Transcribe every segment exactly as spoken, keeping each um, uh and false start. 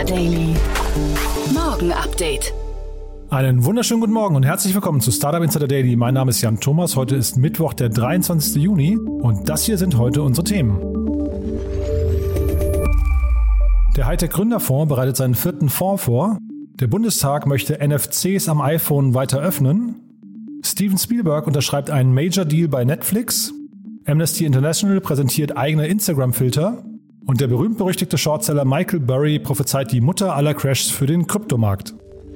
Daily. Morgen Update. Einen wunderschönen guten Morgen und herzlich willkommen zu Startup Insider Daily. Mein Name ist Jan Thomas. Heute ist Mittwoch, der dreiundzwanzigster Juni und das hier sind heute unsere Themen. Der Hightech-Gründerfonds bereitet seinen vierten Fonds vor. Der Bundestag möchte N F Cs am iPhone weiter öffnen. Steven Spielberg unterschreibt einen Major-Deal bei Netflix. Amnesty International präsentiert eigene Instagram-Filter. Und der berühmt-berüchtigte Shortseller Michael Burry prophezeit die Mutter aller Crashs für den Kryptomarkt.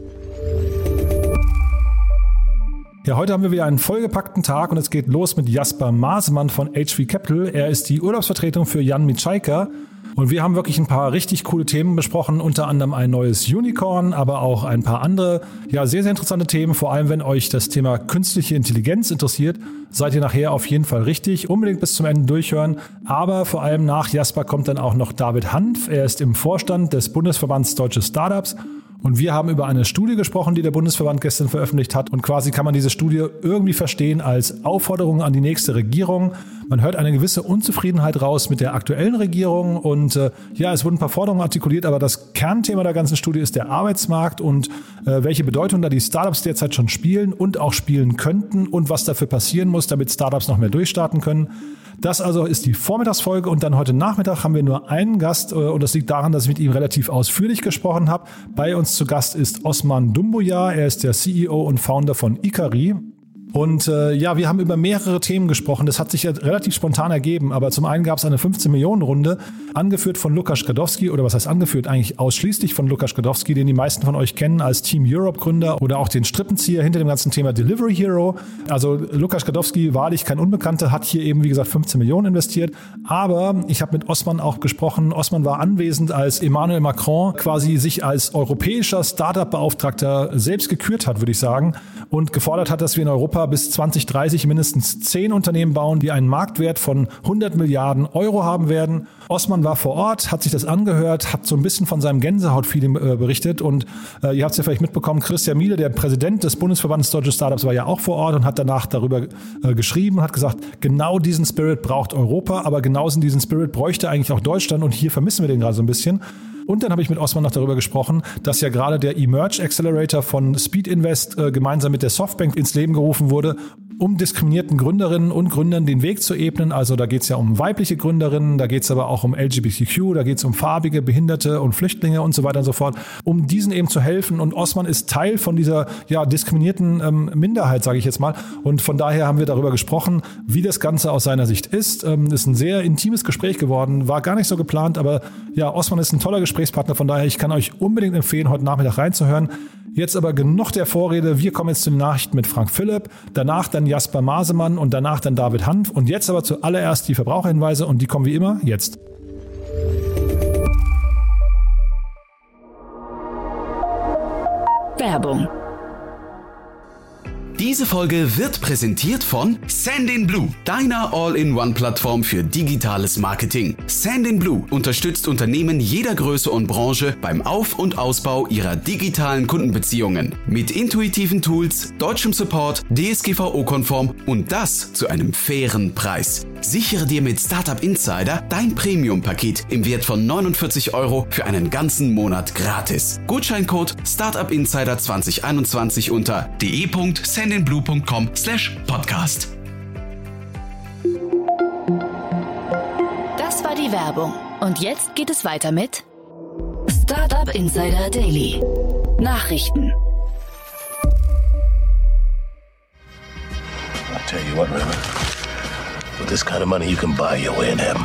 Ja, heute haben wir wieder einen vollgepackten Tag und es geht los mit Jasper Masemann von H V Capital. Er ist die Urlaubsvertretung für Jan Michalka. Und wir haben wirklich ein paar richtig coole Themen besprochen, unter anderem ein neues Unicorn, aber auch ein paar andere, ja, sehr, sehr interessante Themen. Vor allem, wenn euch das Thema künstliche Intelligenz interessiert, seid ihr nachher auf jeden Fall richtig. Unbedingt bis zum Ende durchhören. Aber vor allem nach Jasper kommt dann auch noch David Hanf. Er ist im Vorstand des Bundesverbands Deutsche Startups. Und wir haben über eine Studie gesprochen, die der Bundesverband gestern veröffentlicht hat. Und quasi kann man diese Studie irgendwie verstehen als Aufforderung an die nächste Regierung. Man hört eine gewisse Unzufriedenheit raus mit der aktuellen Regierung. Und äh, ja, es wurden ein paar Forderungen artikuliert, aber das Kernthema der ganzen Studie ist der Arbeitsmarkt und äh, welche Bedeutung da die Startups derzeit schon spielen und auch spielen könnten und was dafür passieren muss, damit Startups noch mehr durchstarten können. Das also ist die Vormittagsfolge und dann heute Nachmittag haben wir nur einen Gast und das liegt daran, dass ich mit ihm relativ ausführlich gesprochen habe. Bei uns zu Gast ist Osman Doumbouya, er ist der C E O und Founder von Ikari. Und äh, ja, wir haben über mehrere Themen gesprochen. Das hat sich ja relativ spontan ergeben. Aber zum einen gab es eine fünfzehn-Millionen-Runde, angeführt von Lukasz Gadowski, oder was heißt angeführt? Eigentlich ausschließlich von Lukasz Gadowski, den die meisten von euch kennen als Team Europe-Gründer oder auch den Strippenzieher hinter dem ganzen Thema Delivery Hero. Also Lukasz Gadowski, wahrlich kein Unbekannter, hat hier eben, wie gesagt, fünfzehn Millionen investiert. Aber ich habe mit Osman auch gesprochen. Osman war anwesend, als Emmanuel Macron quasi sich als europäischer Startup-Beauftragter selbst gekürt hat, würde ich sagen, und gefordert hat, dass wir in Europa bis zwanzig dreißig mindestens zehn Unternehmen bauen, die einen Marktwert von hundert Milliarden Euro haben werden. Osman war vor Ort, hat sich das angehört, hat so ein bisschen von seinem Gänsehaut-Feeling äh, berichtet und äh, ihr habt es ja vielleicht mitbekommen, Christian Miele, der Präsident des Bundesverbandes Deutsche Startups, war ja auch vor Ort und hat danach darüber äh, geschrieben, hat gesagt, genau diesen Spirit braucht Europa, aber genauso diesen Spirit bräuchte eigentlich auch Deutschland und hier vermissen wir den gerade so ein bisschen. Und dann habe ich mit Osman noch darüber gesprochen, dass ja gerade der Emerge Accelerator von Speed Invest äh, gemeinsam mit der Softbank ins Leben gerufen wurde, um diskriminierten Gründerinnen und Gründern den Weg zu ebnen. Also da geht es ja um weibliche Gründerinnen, da geht es aber auch um L G B T Q, da geht es um Farbige, Behinderte und Flüchtlinge und so weiter und so fort, um diesen eben zu helfen. Und Osman ist Teil von dieser ja diskriminierten ähm, Minderheit, sage ich jetzt mal. Und von daher haben wir darüber gesprochen, wie das Ganze aus seiner Sicht ist. Ähm, ist ein sehr intimes Gespräch geworden, war gar nicht so geplant, aber ja, Osman ist ein toller Gesprächspartner. Von daher, ich kann euch unbedingt empfehlen, heute Nachmittag reinzuhören. Jetzt aber genug der Vorrede. Wir kommen jetzt zu den Nachrichten mit Frank Philipp, danach dann Jasper Masemann und danach dann David Hanf. Und jetzt aber zuallererst die Verbraucherhinweise und die kommen wie immer jetzt. Werbung. Diese Folge wird präsentiert von Sendinblue, deiner All-in-One-Plattform für digitales Marketing. Sendinblue unterstützt Unternehmen jeder Größe und Branche beim Auf- und Ausbau ihrer digitalen Kundenbeziehungen. Mit intuitiven Tools, deutschem Support, D S G V O-konform und das zu einem fairen Preis. Sichere dir mit Startup Insider dein Premium-Paket im Wert von neunundvierzig Euro für einen ganzen Monat gratis. Gutscheincode Startup Insider zwanzig einundzwanzig unter de punkt sendinblue punkt com slash podcast. Das war die Werbung. Und jetzt geht es weiter mit Startup Insider Daily. Nachrichten. I'll tell you what, Raymond. With this kind of money, you can buy your way in heaven.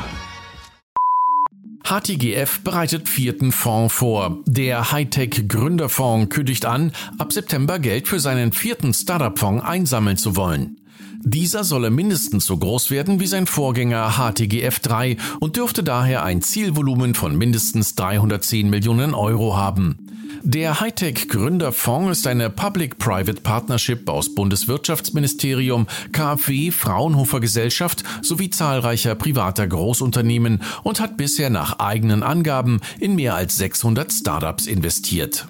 H T G F bereitet vierten Fonds vor. Der Hightech-Gründerfonds kündigt an, ab September Geld für seinen vierten Startup-Fonds einsammeln zu wollen. Dieser solle mindestens so groß werden wie sein Vorgänger H T G F drei und dürfte daher ein Zielvolumen von mindestens dreihundertzehn Millionen Euro haben. Der Hightech-Gründerfonds ist eine Public-Private Partnership aus Bundeswirtschaftsministerium, K f W, Fraunhofer Gesellschaft sowie zahlreicher privater Großunternehmen und hat bisher nach eigenen Angaben in mehr als sechshundert Startups investiert.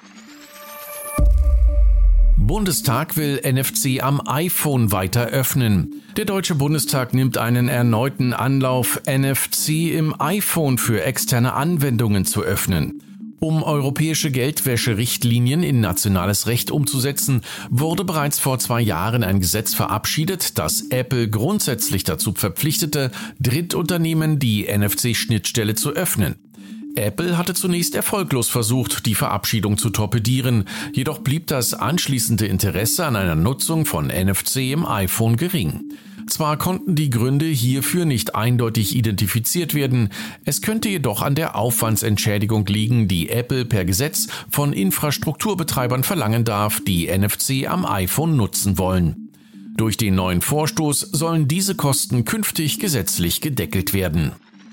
Bundestag will N F C am iPhone weiter öffnen. Der Deutsche Bundestag nimmt einen erneuten Anlauf, N F C im iPhone für externe Anwendungen zu öffnen. Um europäische Geldwäscherichtlinien in nationales Recht umzusetzen, wurde bereits vor zwei Jahren ein Gesetz verabschiedet, das Apple grundsätzlich dazu verpflichtete, Drittunternehmen die N F C-Schnittstelle zu öffnen. Apple hatte zunächst erfolglos versucht, die Verabschiedung zu torpedieren, jedoch blieb das anschließende Interesse an einer Nutzung von N F C im iPhone gering. Zwar konnten die Gründe hierfür nicht eindeutig identifiziert werden, es könnte jedoch an der Aufwandsentschädigung liegen, die Apple per Gesetz von Infrastrukturbetreibern verlangen darf, die N F C am iPhone nutzen wollen. Durch den neuen Vorstoß sollen diese Kosten künftig gesetzlich gedeckelt werden.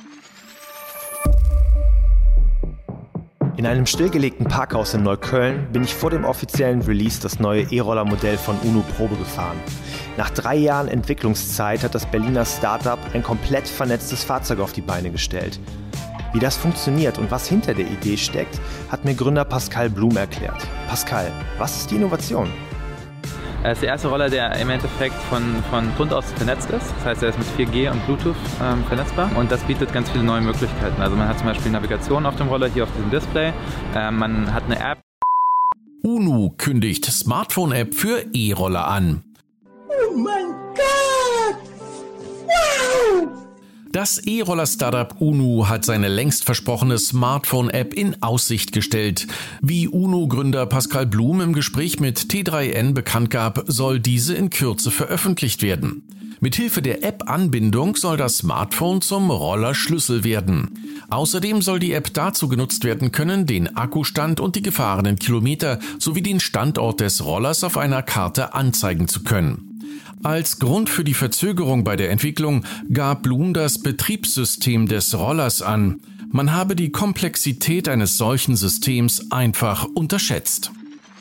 In einem stillgelegten Parkhaus in Neukölln bin ich vor dem offiziellen Release das neue E-Roller-Modell von UNO Probe gefahren. Nach drei Jahren Entwicklungszeit hat das Berliner Startup ein komplett vernetztes Fahrzeug auf die Beine gestellt. Wie das funktioniert und was hinter der Idee steckt, hat mir Gründer Pascal Blum erklärt. Pascal, was ist die Innovation? Er ist der erste Roller, der im Endeffekt von, von Grund aus vernetzt ist. Das heißt, er ist mit vier G und Bluetooth ähm, vernetzbar und das bietet ganz viele neue Möglichkeiten. Also man hat zum Beispiel Navigation auf dem Roller, hier auf diesem Display. Ähm, man hat eine App. UNO kündigt Smartphone-App für E-Roller an. Oh mein Gott! Wow! Das E-Roller-Startup UNO hat seine längst versprochene Smartphone-App in Aussicht gestellt. Wie UNO-Gründer Pascal Blum im Gespräch mit T drei N bekannt gab, soll diese in Kürze veröffentlicht werden. Mithilfe der App-Anbindung soll das Smartphone zum Rollerschlüssel werden. Außerdem soll die App dazu genutzt werden können, den Akkustand und die gefahrenen Kilometer sowie den Standort des Rollers auf einer Karte anzeigen zu können. Als Grund für die Verzögerung bei der Entwicklung gab Blum das Betriebssystem des Rollers an. Man habe die Komplexität eines solchen Systems einfach unterschätzt.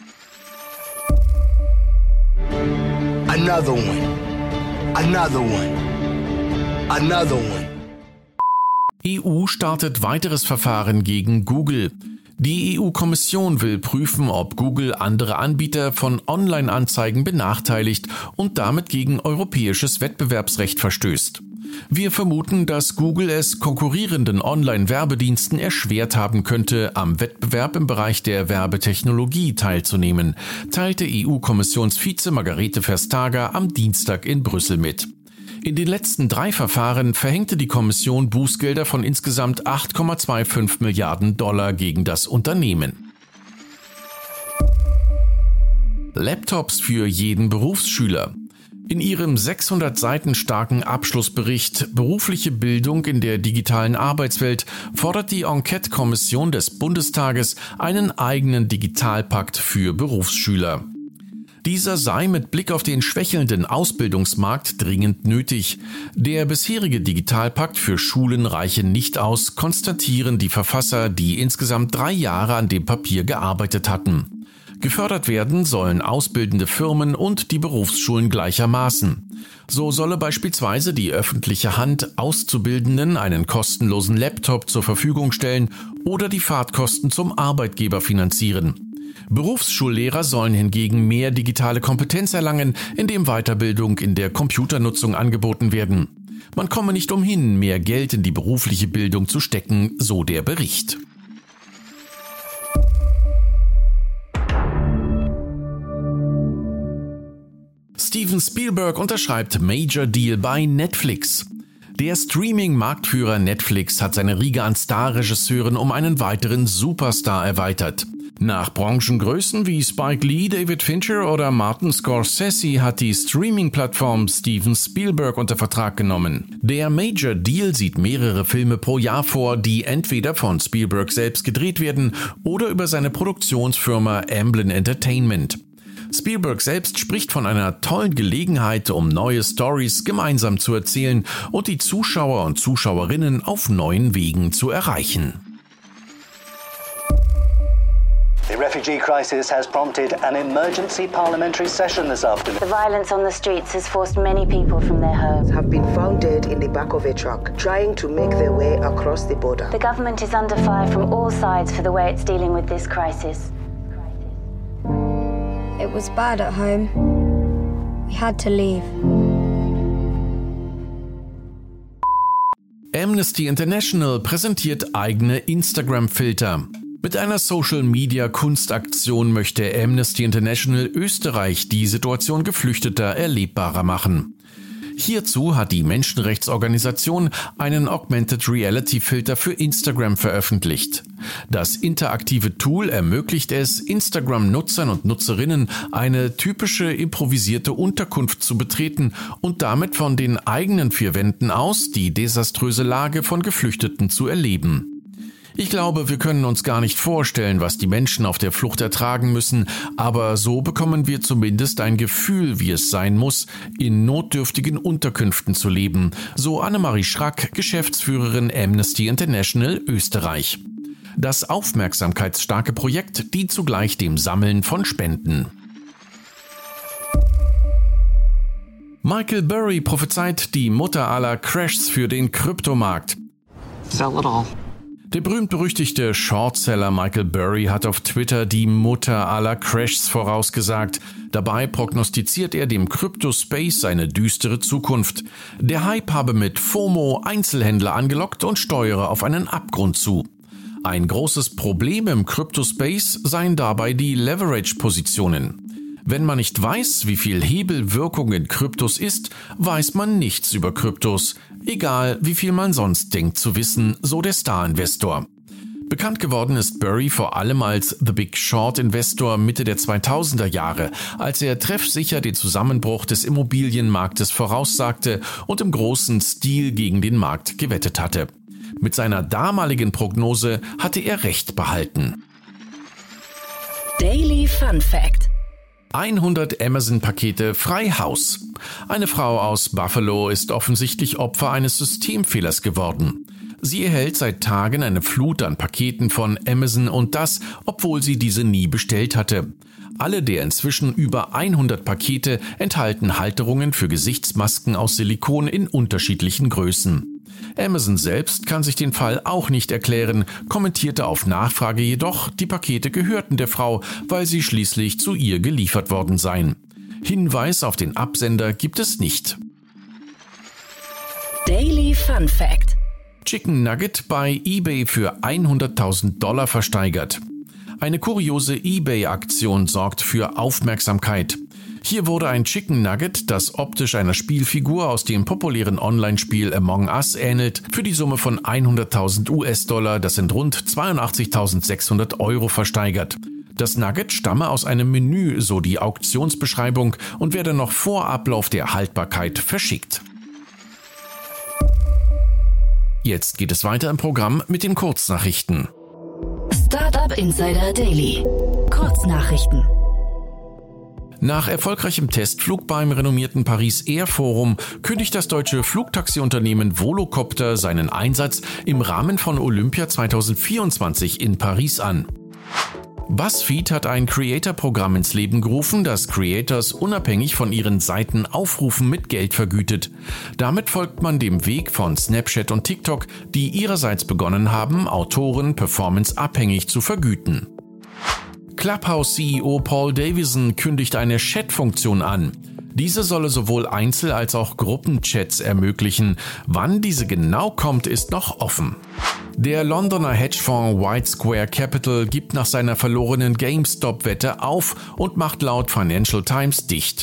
Another one. Another one. Another one. E U startet weiteres Verfahren gegen Google. Die E U-Kommission will prüfen, ob Google andere Anbieter von Online-Anzeigen benachteiligt und damit gegen europäisches Wettbewerbsrecht verstößt. Wir vermuten, dass Google es konkurrierenden Online-Werbediensten erschwert haben könnte, am Wettbewerb im Bereich der Werbetechnologie teilzunehmen, teilte E U-Kommissionsvize Margrethe Vestager am Dienstag in Brüssel mit. In den letzten drei Verfahren verhängte die Kommission Bußgelder von insgesamt acht Komma fünfundzwanzig Milliarden Dollar gegen das Unternehmen. Laptops für jeden Berufsschüler. In ihrem sechshundert Seiten starken Abschlussbericht Berufliche Bildung in der digitalen Arbeitswelt fordert die Enquete-Kommission des Bundestages einen eigenen Digitalpakt für Berufsschüler. Dieser sei mit Blick auf den schwächelnden Ausbildungsmarkt dringend nötig. Der bisherige Digitalpakt für Schulen reiche nicht aus, konstatieren die Verfasser, die insgesamt drei Jahre an dem Papier gearbeitet hatten. Gefördert werden sollen ausbildende Firmen und die Berufsschulen gleichermaßen. So solle beispielsweise die öffentliche Hand Auszubildenden einen kostenlosen Laptop zur Verfügung stellen oder die Fahrtkosten zum Arbeitgeber finanzieren. Berufsschullehrer sollen hingegen mehr digitale Kompetenz erlangen, indem Weiterbildung in der Computernutzung angeboten werden. Man komme nicht umhin, mehr Geld in die berufliche Bildung zu stecken, so der Bericht. Steven Spielberg unterschreibt Major Deal bei Netflix. Der Streaming-Marktführer Netflix hat seine Riege an Star-Regisseuren um einen weiteren Superstar erweitert. Nach Branchengrößen wie Spike Lee, David Fincher oder Martin Scorsese hat die Streaming-Plattform Steven Spielberg unter Vertrag genommen. Der Major Deal sieht mehrere Filme pro Jahr vor, die entweder von Spielberg selbst gedreht werden oder über seine Produktionsfirma Amblin Entertainment. Spielberg selbst spricht von einer tollen Gelegenheit, um neue Stories gemeinsam zu erzählen und die Zuschauer und Zuschauerinnen auf neuen Wegen zu erreichen. The refugee crisis has prompted an emergency parliamentary session this afternoon. The violence on the streets has forced many people from their homes. Have been found dead in the back of a truck, trying to make their way across the border. The government is under fire from all sides for the way it's dealing with this crisis. It was bad at home. We had to leave. Amnesty International präsentiert eigene Instagram-Filter. Mit einer Social-Media-Kunstaktion möchte Amnesty International Österreich die Situation Geflüchteter erlebbarer machen. Hierzu hat die Menschenrechtsorganisation einen Augmented Reality Filter für Instagram veröffentlicht. Das interaktive Tool ermöglicht es, Instagram-Nutzern und Nutzerinnen eine typische improvisierte Unterkunft zu betreten und damit von den eigenen vier Wänden aus die desaströse Lage von Geflüchteten zu erleben. Ich glaube, wir können uns gar nicht vorstellen, was die Menschen auf der Flucht ertragen müssen, aber so bekommen wir zumindest ein Gefühl, wie es sein muss, in notdürftigen Unterkünften zu leben, so Annemarie Schrack, Geschäftsführerin Amnesty International Österreich. Das aufmerksamkeitsstarke Projekt dient zugleich dem Sammeln von Spenden. Michael Burry prophezeit die Mutter aller Crashs für den Kryptomarkt. Sell it all. Der berühmt-berüchtigte Shortseller Michael Burry hat auf Twitter die Mutter aller Crashs vorausgesagt. Dabei prognostiziert er dem Crypto-Space eine düstere Zukunft. Der Hype habe mit FOMO Einzelhändler angelockt und steuere auf einen Abgrund zu. Ein großes Problem im Crypto-Space seien dabei die Leverage-Positionen. Wenn man nicht weiß, wie viel Hebelwirkung in Kryptos ist, weiß man nichts über Kryptos. Egal, wie viel man sonst denkt zu wissen, so der Star-Investor. Bekannt geworden ist Burry vor allem als The Big Short-Investor Mitte der zweitausender Jahre, als er treffsicher den Zusammenbruch des Immobilienmarktes voraussagte und im großen Stil gegen den Markt gewettet hatte. Mit seiner damaligen Prognose hatte er recht behalten. Daily Fun Fact: hundert Amazon-Pakete frei Haus. Eine Frau aus Buffalo ist offensichtlich Opfer eines Systemfehlers geworden. Sie erhält seit Tagen eine Flut an Paketen von Amazon und das, obwohl sie diese nie bestellt hatte. Alle der inzwischen über hundert Pakete enthalten Halterungen für Gesichtsmasken aus Silikon in unterschiedlichen Größen. Amazon selbst kann sich den Fall auch nicht erklären, kommentierte auf Nachfrage jedoch, die Pakete gehörten der Frau, weil sie schließlich zu ihr geliefert worden seien. Hinweis auf den Absender gibt es nicht. Daily Fun Fact: Chicken Nugget bei eBay für hunderttausend Dollar versteigert. Eine kuriose eBay-Aktion sorgt für Aufmerksamkeit. Hier wurde ein Chicken Nugget, das optisch einer Spielfigur aus dem populären Online-Spiel Among Us ähnelt, für die Summe von hunderttausend US-Dollar, das sind rund zweiundachtzigtausendsechshundert Euro, versteigert. Das Nugget stamme aus einem Menü, so die Auktionsbeschreibung, und werde noch vor Ablauf der Haltbarkeit verschickt. Jetzt geht es weiter im Programm mit den Kurznachrichten. Startup Insider Daily. Kurznachrichten. Nach erfolgreichem Testflug beim renommierten Paris Air Forum kündigt das deutsche Flugtaxiunternehmen Volocopter seinen Einsatz im Rahmen von Olympia zweitausendvierundzwanzig in Paris an. BuzzFeed hat ein Creator-Programm ins Leben gerufen, das Creators unabhängig von ihren Seiten Aufrufen mit Geld vergütet. Damit folgt man dem Weg von Snapchat und TikTok, die ihrerseits begonnen haben, Autoren performanceabhängig zu vergüten. Clubhouse-C E O Paul Davison kündigt eine Chat-Funktion an. Diese solle sowohl Einzel- als auch Gruppenchats ermöglichen. Wann diese genau kommt, ist noch offen. Der Londoner Hedgefonds White Square Capital gibt nach seiner verlorenen GameStop-Wette auf und macht laut Financial Times dicht.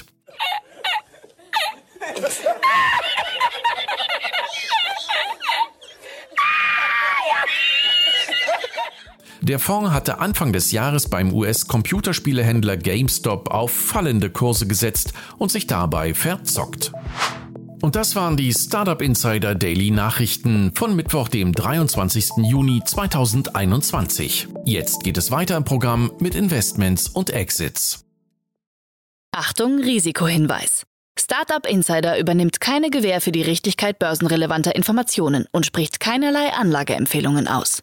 Der Fonds hatte Anfang des Jahres beim U S-Computerspielehändler GameStop auf fallende Kurse gesetzt und sich dabei verzockt. Und das waren die Startup Insider Daily Nachrichten von Mittwoch, dem dreiundzwanzigsten Juni zweitausendeinundzwanzig. Jetzt geht es weiter im Programm mit Investments und Exits. Achtung, Risikohinweis. Startup Insider übernimmt keine Gewähr für die Richtigkeit börsenrelevanter Informationen und spricht keinerlei Anlageempfehlungen aus.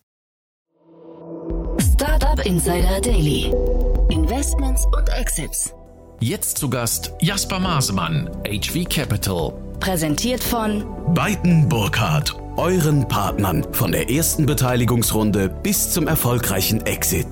Startup Insider Daily. Investments und Exits. Jetzt zu Gast Jasper Masemann, H V Capital. Präsentiert von Beiten Burkhardt, euren Partnern von der ersten Beteiligungsrunde bis zum erfolgreichen Exit.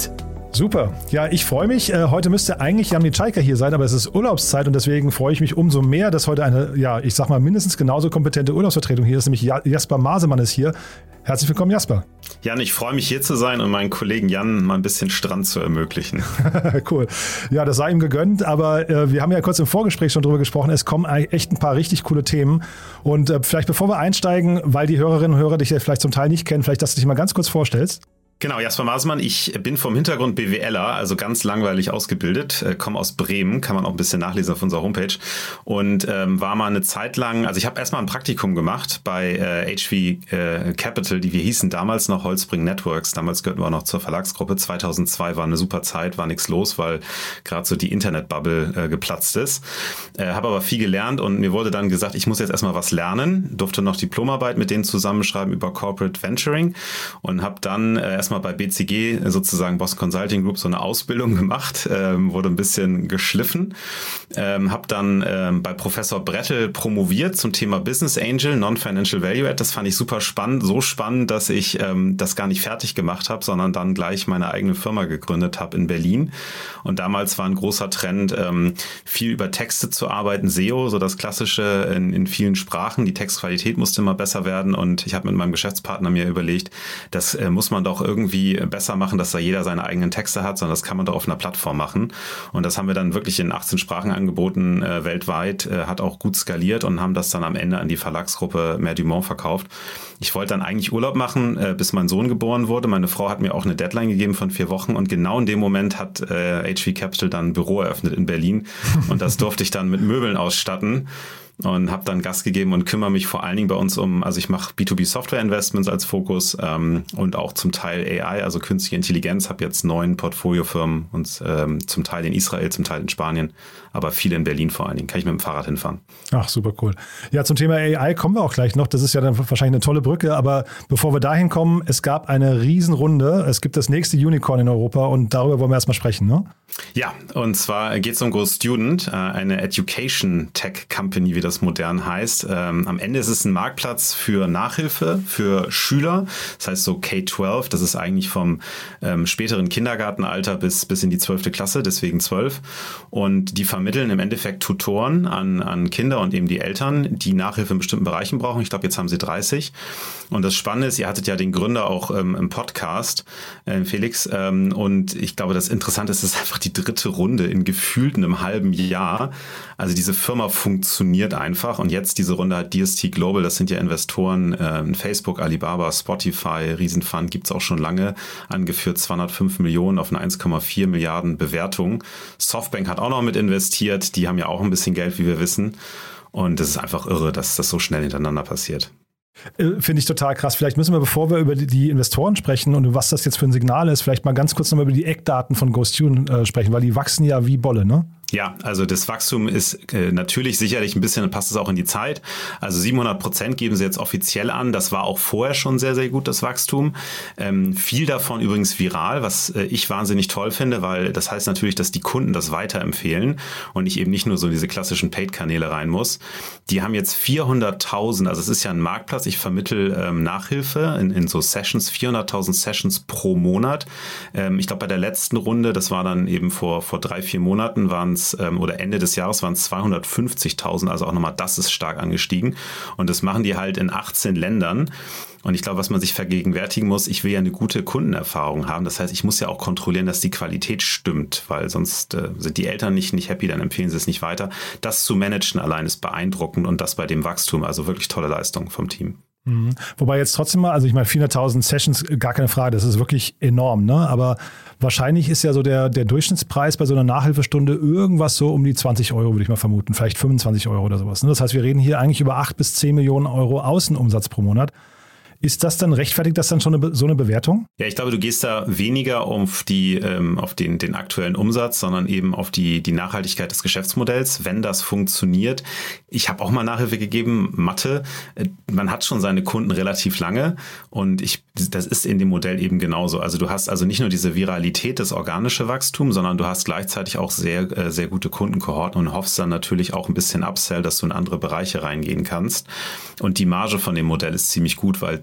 Super. Ja, ich freue mich. Heute müsste eigentlich Jan Micajka hier sein, aber es ist Urlaubszeit und deswegen freue ich mich umso mehr, dass heute eine, ja, ich sag mal, mindestens genauso kompetente Urlaubsvertretung hier ist, nämlich Jasper Masemann ist hier. Herzlich willkommen, Jasper. Jan, ich freue mich hier zu sein und meinen Kollegen Jan mal ein bisschen Strand zu ermöglichen. Cool. Ja, das sei ihm gegönnt, aber äh, wir haben ja kurz im Vorgespräch schon drüber gesprochen, es kommen echt ein paar richtig coole Themen und äh, vielleicht bevor wir einsteigen, weil die Hörerinnen und Hörer dich ja vielleicht zum Teil nicht kennen, vielleicht, dass du dich mal ganz kurz vorstellst. Genau, Jasper Masemann, ich bin vom Hintergrund BWLer, also ganz langweilig ausgebildet, äh, komme aus Bremen, kann man auch ein bisschen nachlesen auf unserer Homepage und ähm, war mal eine Zeit lang, also ich habe erstmal ein Praktikum gemacht bei äh, H V äh, Capital, die wir hießen damals noch Holzbring Networks, damals gehörten wir auch noch zur Verlagsgruppe, zweitausendzwei war eine super Zeit, war nichts los, weil gerade so die Internetbubble äh, geplatzt ist, äh, habe aber viel gelernt und mir wurde dann gesagt, ich muss jetzt erstmal was lernen, durfte noch Diplomarbeit mit denen zusammenschreiben über Corporate Venturing und habe dann äh, erstmal mal bei B C G, sozusagen Boston Consulting Group, so eine Ausbildung gemacht, ähm, wurde ein bisschen geschliffen, ähm, habe dann ähm, bei Professor Brettel promoviert zum Thema Business Angel, Non-Financial Value Add. Das fand ich super spannend, so spannend, dass ich ähm, das gar nicht fertig gemacht habe, sondern dann gleich meine eigene Firma gegründet habe in Berlin. Und damals war ein großer Trend, ähm, viel über Texte zu arbeiten, S E O, so das Klassische in, in vielen Sprachen. Die Textqualität musste immer besser werden und ich habe mit meinem Geschäftspartner mir überlegt, das äh, muss man doch irgendwie irgendwie besser machen, dass da jeder seine eigenen Texte hat, sondern das kann man doch auf einer Plattform machen. Und das haben wir dann wirklich in achtzehn Sprachen angeboten, äh, weltweit, äh, hat auch gut skaliert und haben das dann am Ende an die Verlagsgruppe Mer du Monde verkauft. Ich wollte dann eigentlich Urlaub machen, äh, bis mein Sohn geboren wurde. Meine Frau hat mir auch eine Deadline gegeben von vier Wochen und genau in dem Moment hat äh, H V Capital dann ein Büro eröffnet in Berlin und das durfte ich dann mit Möbeln ausstatten. Und habe dann Gas gegeben und kümmere mich vor allen Dingen bei uns um, also ich mache B zwei B Software Investments als Fokus ähm, und auch zum Teil A I, also künstliche Intelligenz, habe jetzt neun Portfoliofirmen und ähm, zum Teil in Israel, zum Teil in Spanien, aber viele in Berlin vor allen Dingen. Kann ich mit dem Fahrrad hinfahren. Ach, super cool. Ja, zum Thema A I kommen wir auch gleich noch. Das ist ja dann wahrscheinlich eine tolle Brücke, aber bevor wir dahin kommen, es gab eine Riesenrunde. Es gibt das nächste Unicorn in Europa und darüber wollen wir erstmal sprechen, ne? Ja, und zwar geht es um GoStudent, eine Education Tech Company, wie das modern heißt. Ähm, am Ende ist es ein Marktplatz für Nachhilfe, für Schüler. Das heißt so K zwölf, das ist eigentlich vom ähm, späteren Kindergartenalter bis, bis in die zwölfte Klasse, deswegen zwölf. Und die vermitteln im Endeffekt Tutoren an, an Kinder und eben die Eltern, die Nachhilfe in bestimmten Bereichen brauchen. Ich glaube, jetzt haben sie dreißig. Und das Spannende ist, ihr hattet ja den Gründer auch ähm, im Podcast, äh, Felix. Ähm, und ich glaube, das Interessante ist, es ist einfach die dritte Runde in gefühlt einem halben Jahr. Also diese Firma funktioniert einfach und jetzt diese Runde hat D S T Global, das sind ja Investoren, äh, Facebook, Alibaba, Spotify, Riesenfund, gibt's auch schon lange, angeführt zweihundertfünf Millionen auf eine eins Komma vier Milliarden Bewertung. Softbank hat auch noch mit investiert, die haben ja auch ein bisschen Geld, wie wir wissen. Und das ist einfach irre, dass das so schnell hintereinander passiert. Finde ich total krass. Vielleicht müssen wir, bevor wir über die Investoren sprechen und was das jetzt für ein Signal ist, vielleicht mal ganz kurz nochmal über die Eckdaten von GoStudent äh, sprechen, weil die wachsen ja wie Bolle, ne? Ja, also das Wachstum ist äh, natürlich sicherlich ein bisschen, passt es auch in die Zeit. Also siebenhundert Prozent geben sie jetzt offiziell an. Das war auch vorher schon sehr, sehr gut, das Wachstum. Ähm, viel davon übrigens viral, was äh, ich wahnsinnig toll finde, weil das heißt natürlich, dass die Kunden das weiterempfehlen und ich eben nicht nur so diese klassischen Paid-Kanäle rein muss. Die haben jetzt vierhunderttausend, also es ist ja ein Marktplatz, ich vermittle ähm, Nachhilfe in, in so Sessions, vierhunderttausend Sessions pro Monat. Ähm, ich glaube, bei der letzten Runde, das war dann eben vor, vor drei, vier Monaten, waren es oder Ende des Jahres waren es zweihundertfünfzigtausend, also auch nochmal das ist stark angestiegen und das machen die halt in achtzehn Ländern und ich glaube, was man sich vergegenwärtigen muss, ich will ja eine gute Kundenerfahrung haben, das heißt, ich muss ja auch kontrollieren, dass die Qualität stimmt, weil sonst äh, sind die Eltern nicht, nicht happy, dann empfehlen sie es nicht weiter. Das zu managen allein ist beeindruckend und das bei dem Wachstum, also wirklich tolle Leistung vom Team. Mhm. Wobei jetzt trotzdem mal, also ich meine vierhunderttausend Sessions, gar keine Frage, das ist wirklich enorm, ne? Aber wahrscheinlich ist ja so der, der Durchschnittspreis bei so einer Nachhilfestunde irgendwas so um die zwanzig Euro, würde ich mal vermuten, vielleicht fünfundzwanzig Euro oder sowas, ne? Das heißt, wir reden hier eigentlich über acht bis zehn Millionen Euro Außenumsatz pro Monat. Ist das dann rechtfertigt, das dann schon eine, so eine Bewertung? Ja, ich glaube, du gehst da weniger auf die, ähm, auf den, den aktuellen Umsatz, sondern eben auf die, die Nachhaltigkeit des Geschäftsmodells, wenn das funktioniert. Ich habe auch mal Nachhilfe gegeben, Mathe. Man hat schon seine Kunden relativ lange und ich, das ist in dem Modell eben genauso. Also du hast also nicht nur diese Viralität, das organische Wachstum, sondern du hast gleichzeitig auch sehr, sehr gute Kundenkohorten und hoffst dann natürlich auch ein bisschen Upsell, dass du in andere Bereiche reingehen kannst. Und die Marge von dem Modell ist ziemlich gut, weil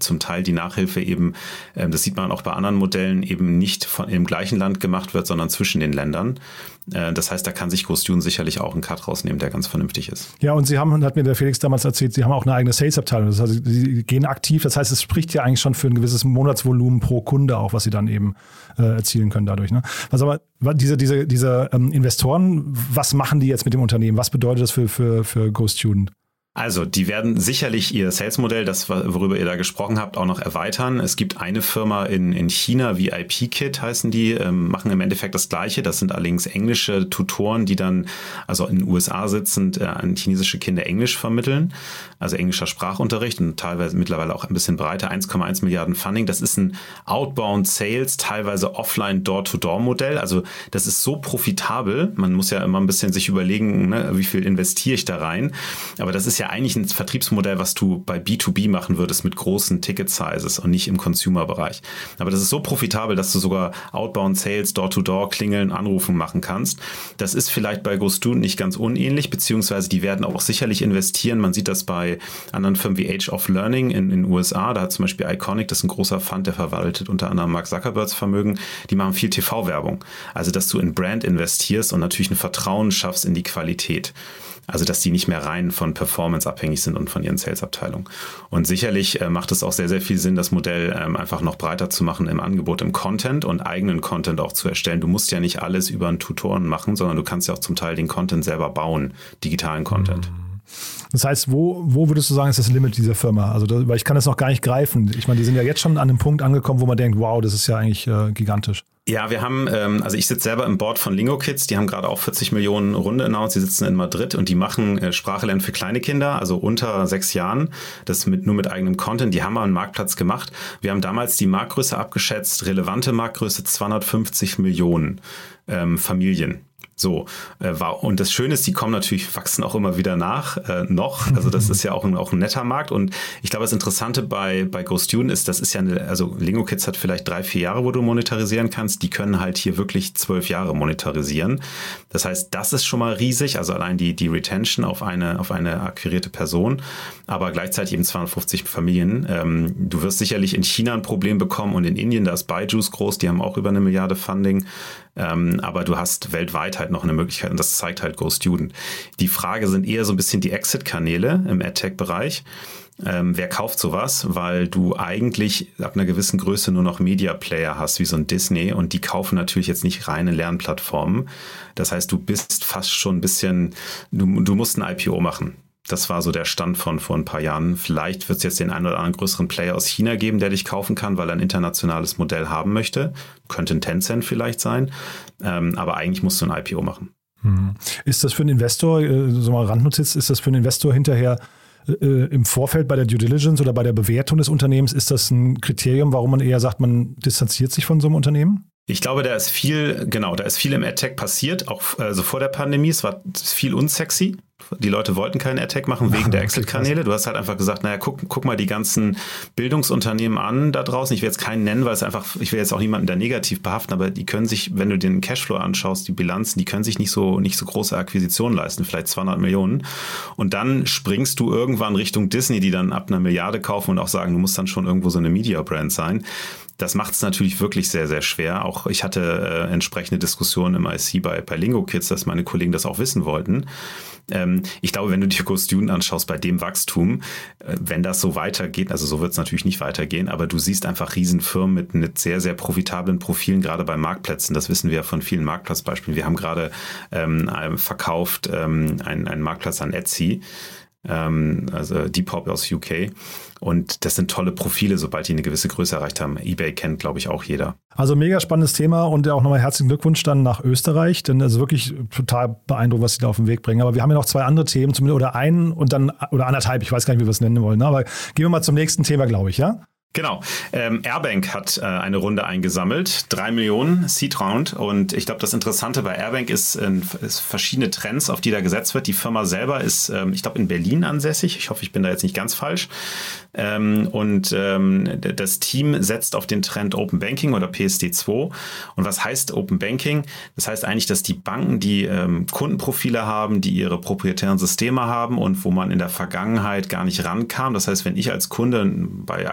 zum Teil die Nachhilfe eben, äh, das sieht man auch bei anderen Modellen, eben nicht von im gleichen Land gemacht wird, sondern zwischen den Ländern. Äh, das heißt, da kann sich GhostDune sicherlich auch einen Cut rausnehmen, der ganz vernünftig ist. Ja, und Sie haben, hat mir der Felix damals erzählt, Sie haben auch eine eigene Sales-Abteilung. Das heißt, Sie gehen aktiv. Das heißt, es spricht ja eigentlich schon für ein gewisses Monatsvolumen pro Kunde auch, was Sie dann eben äh, erzielen können dadurch. Ne? Was aber diese, diese, diese ähm, Investoren, was machen die jetzt mit dem Unternehmen? Was bedeutet das für, für, für GhostDune? Also, die werden sicherlich ihr Sales-Modell, das, worüber ihr da gesprochen habt, auch noch erweitern. Es gibt eine Firma in, in China, V I P-Kit heißen die, ähm, machen im Endeffekt das Gleiche. Das sind allerdings englische Tutoren, die dann, also in den U S A sitzend, äh, an chinesische Kinder Englisch vermitteln. Also englischer Sprachunterricht und teilweise mittlerweile auch ein bisschen breiter, eins Komma eins Milliarden Funding. Das ist ein Outbound-Sales, teilweise offline Door-to-Door-Modell. Also, das ist so profitabel. Man muss ja immer ein bisschen sich überlegen, ne, wie viel investiere ich da rein. Aber das ist ja eigentlich ein Vertriebsmodell, was du bei B zwei B machen würdest mit großen Ticket-Sizes und nicht im Consumer-Bereich. Aber das ist so profitabel, dass du sogar Outbound-Sales, Door-to-Door, Klingeln, Anrufen machen kannst. Das ist vielleicht bei GhostDune nicht ganz unähnlich, beziehungsweise die werden auch sicherlich investieren. Man sieht das bei anderen Firmen wie Age of Learning in den U S A. Da hat zum Beispiel Iconic, das ist ein großer Fund, der verwaltet unter anderem Mark Zuckerbergs Vermögen. Die machen viel T V-Werbung. Also, dass du in Brand investierst und natürlich ein Vertrauen schaffst in die Qualität. Also, dass die nicht mehr rein von Performance abhängig sind und von ihren Sales-Abteilungen. Und sicherlich äh, macht es auch sehr, sehr viel Sinn, das Modell ähm, einfach noch breiter zu machen im Angebot, im Content und eigenen Content auch zu erstellen. Du musst ja nicht alles über einen Tutoren machen, sondern du kannst ja auch zum Teil den Content selber bauen, digitalen Content. Das heißt, wo, wo würdest du sagen, ist das Limit dieser Firma? Also, da, weil ich kann das noch gar nicht greifen. Ich meine, die sind ja jetzt schon an einem Punkt angekommen, wo man denkt, wow, das ist ja eigentlich äh, gigantisch. Ja, wir haben, ähm, also ich sitze selber im Board von Lingo Kids, die haben gerade auch vierzig Millionen Runde announced, die sitzen in Madrid und die machen äh, Sprache für kleine Kinder, also unter sechs Jahren, das mit nur mit eigenem Content, die haben wir einen Marktplatz gemacht. Wir haben damals die Marktgröße abgeschätzt, relevante Marktgröße zweihundertfünfzig Millionen ähm, Familien. So, äh, war, und das Schöne ist, die kommen natürlich, wachsen auch immer wieder nach, äh, noch. Also das ist ja auch ein, auch ein netter Markt. Und ich glaube, das Interessante bei, bei GhostDune ist, das ist ja eine, also Lingo Kids hat vielleicht drei, vier Jahre, wo du monetarisieren kannst. Die können halt hier wirklich zwölf Jahre monetarisieren. Das heißt, das ist schon mal riesig. Also allein die, die Retention auf eine, auf eine akquirierte Person, aber gleichzeitig eben zweihundertfünfzig Familien. Ähm, du wirst sicherlich in China ein Problem bekommen und in Indien, da ist Byju's groß, die haben auch über eine Milliarde Funding. Ähm, aber du hast weltweit halt noch eine Möglichkeit und das zeigt halt GhostDune. Die Frage sind eher so ein bisschen die Exit-Kanäle im AdTech-Bereich. Ähm, wer kauft sowas? Weil du eigentlich ab einer gewissen Größe nur noch Media-Player hast, wie so ein Disney, und die kaufen natürlich jetzt nicht reine Lernplattformen. Das heißt, du bist fast schon ein bisschen, du, du musst ein I P O machen. Das war so der Stand von vor ein paar Jahren. Vielleicht wird es jetzt den einen oder anderen größeren Player aus China geben, der dich kaufen kann, weil er ein internationales Modell haben möchte. Könnte ein Tencent vielleicht sein. Ähm, aber eigentlich musst du ein I P O machen. Ist das für einen Investor, äh, so mal Randnotiz, ist das für einen Investor hinterher äh, im Vorfeld bei der Due Diligence oder bei der Bewertung des Unternehmens, ist das ein Kriterium, warum man eher sagt, man distanziert sich von so einem Unternehmen? Ich glaube, da ist viel, genau, da ist viel im AdTech passiert, auch also vor der Pandemie. Es war viel unsexy. Die Leute wollten keinen AdTech machen wegen der Exit-Kanäle. Du hast halt einfach gesagt, naja, guck, guck mal die ganzen Bildungsunternehmen an da draußen. Ich will jetzt keinen nennen, weil es einfach, ich will jetzt auch niemanden da negativ behaften, aber die können sich, wenn du den Cashflow anschaust, die Bilanzen, die können sich nicht so, nicht so große Akquisitionen leisten, vielleicht zweihundert Millionen. Und dann springst du irgendwann Richtung Disney, die dann ab einer Milliarde kaufen und auch sagen, du musst dann schon irgendwo so eine Media-Brand sein. Das macht es natürlich wirklich sehr, sehr schwer. Auch ich hatte äh, entsprechende Diskussionen im I C bei, bei Lingo Kids, dass meine Kollegen das auch wissen wollten. Ähm, ich glaube, wenn du dir GhostDune anschaust bei dem Wachstum, äh, wenn das so weitergeht, also so wird es natürlich nicht weitergehen, aber du siehst einfach Riesenfirmen mit, mit sehr, sehr profitablen Profilen, gerade bei Marktplätzen. Das wissen wir ja von vielen Marktplatzbeispielen. Wir haben gerade ähm, verkauft ähm, einen, einen Marktplatz an Etsy, ähm, also Depop aus U K. Und das sind tolle Profile, sobald die eine gewisse Größe erreicht haben. eBay kennt, glaube ich, auch jeder. Also mega spannendes Thema und auch nochmal herzlichen Glückwunsch dann nach Österreich, denn es ist wirklich total beeindruckend, was sie da auf den Weg bringen. Aber wir haben ja noch zwei andere Themen, zumindest oder einen und dann oder anderthalb, ich weiß gar nicht, wie wir es nennen wollen. Aber gehen wir mal zum nächsten Thema, glaube ich, ja? Genau. Ähm, Airbank hat äh, eine Runde eingesammelt, drei Millionen Seed Round. Und ich glaube, das Interessante bei Airbank ist, äh, ist verschiedene Trends, auf die da gesetzt wird. Die Firma selber ist, ähm, ich glaube, in Berlin ansässig. Ich hoffe, ich bin da jetzt nicht ganz falsch. Ähm, und ähm, das Team setzt auf den Trend Open Banking oder P S D zwei. Und was heißt Open Banking? Das heißt eigentlich, dass die Banken, die ähm, Kundenprofile haben, die ihre proprietären Systeme haben und wo man in der Vergangenheit gar nicht rankam. Das heißt, wenn ich als Kunde bei einer Bank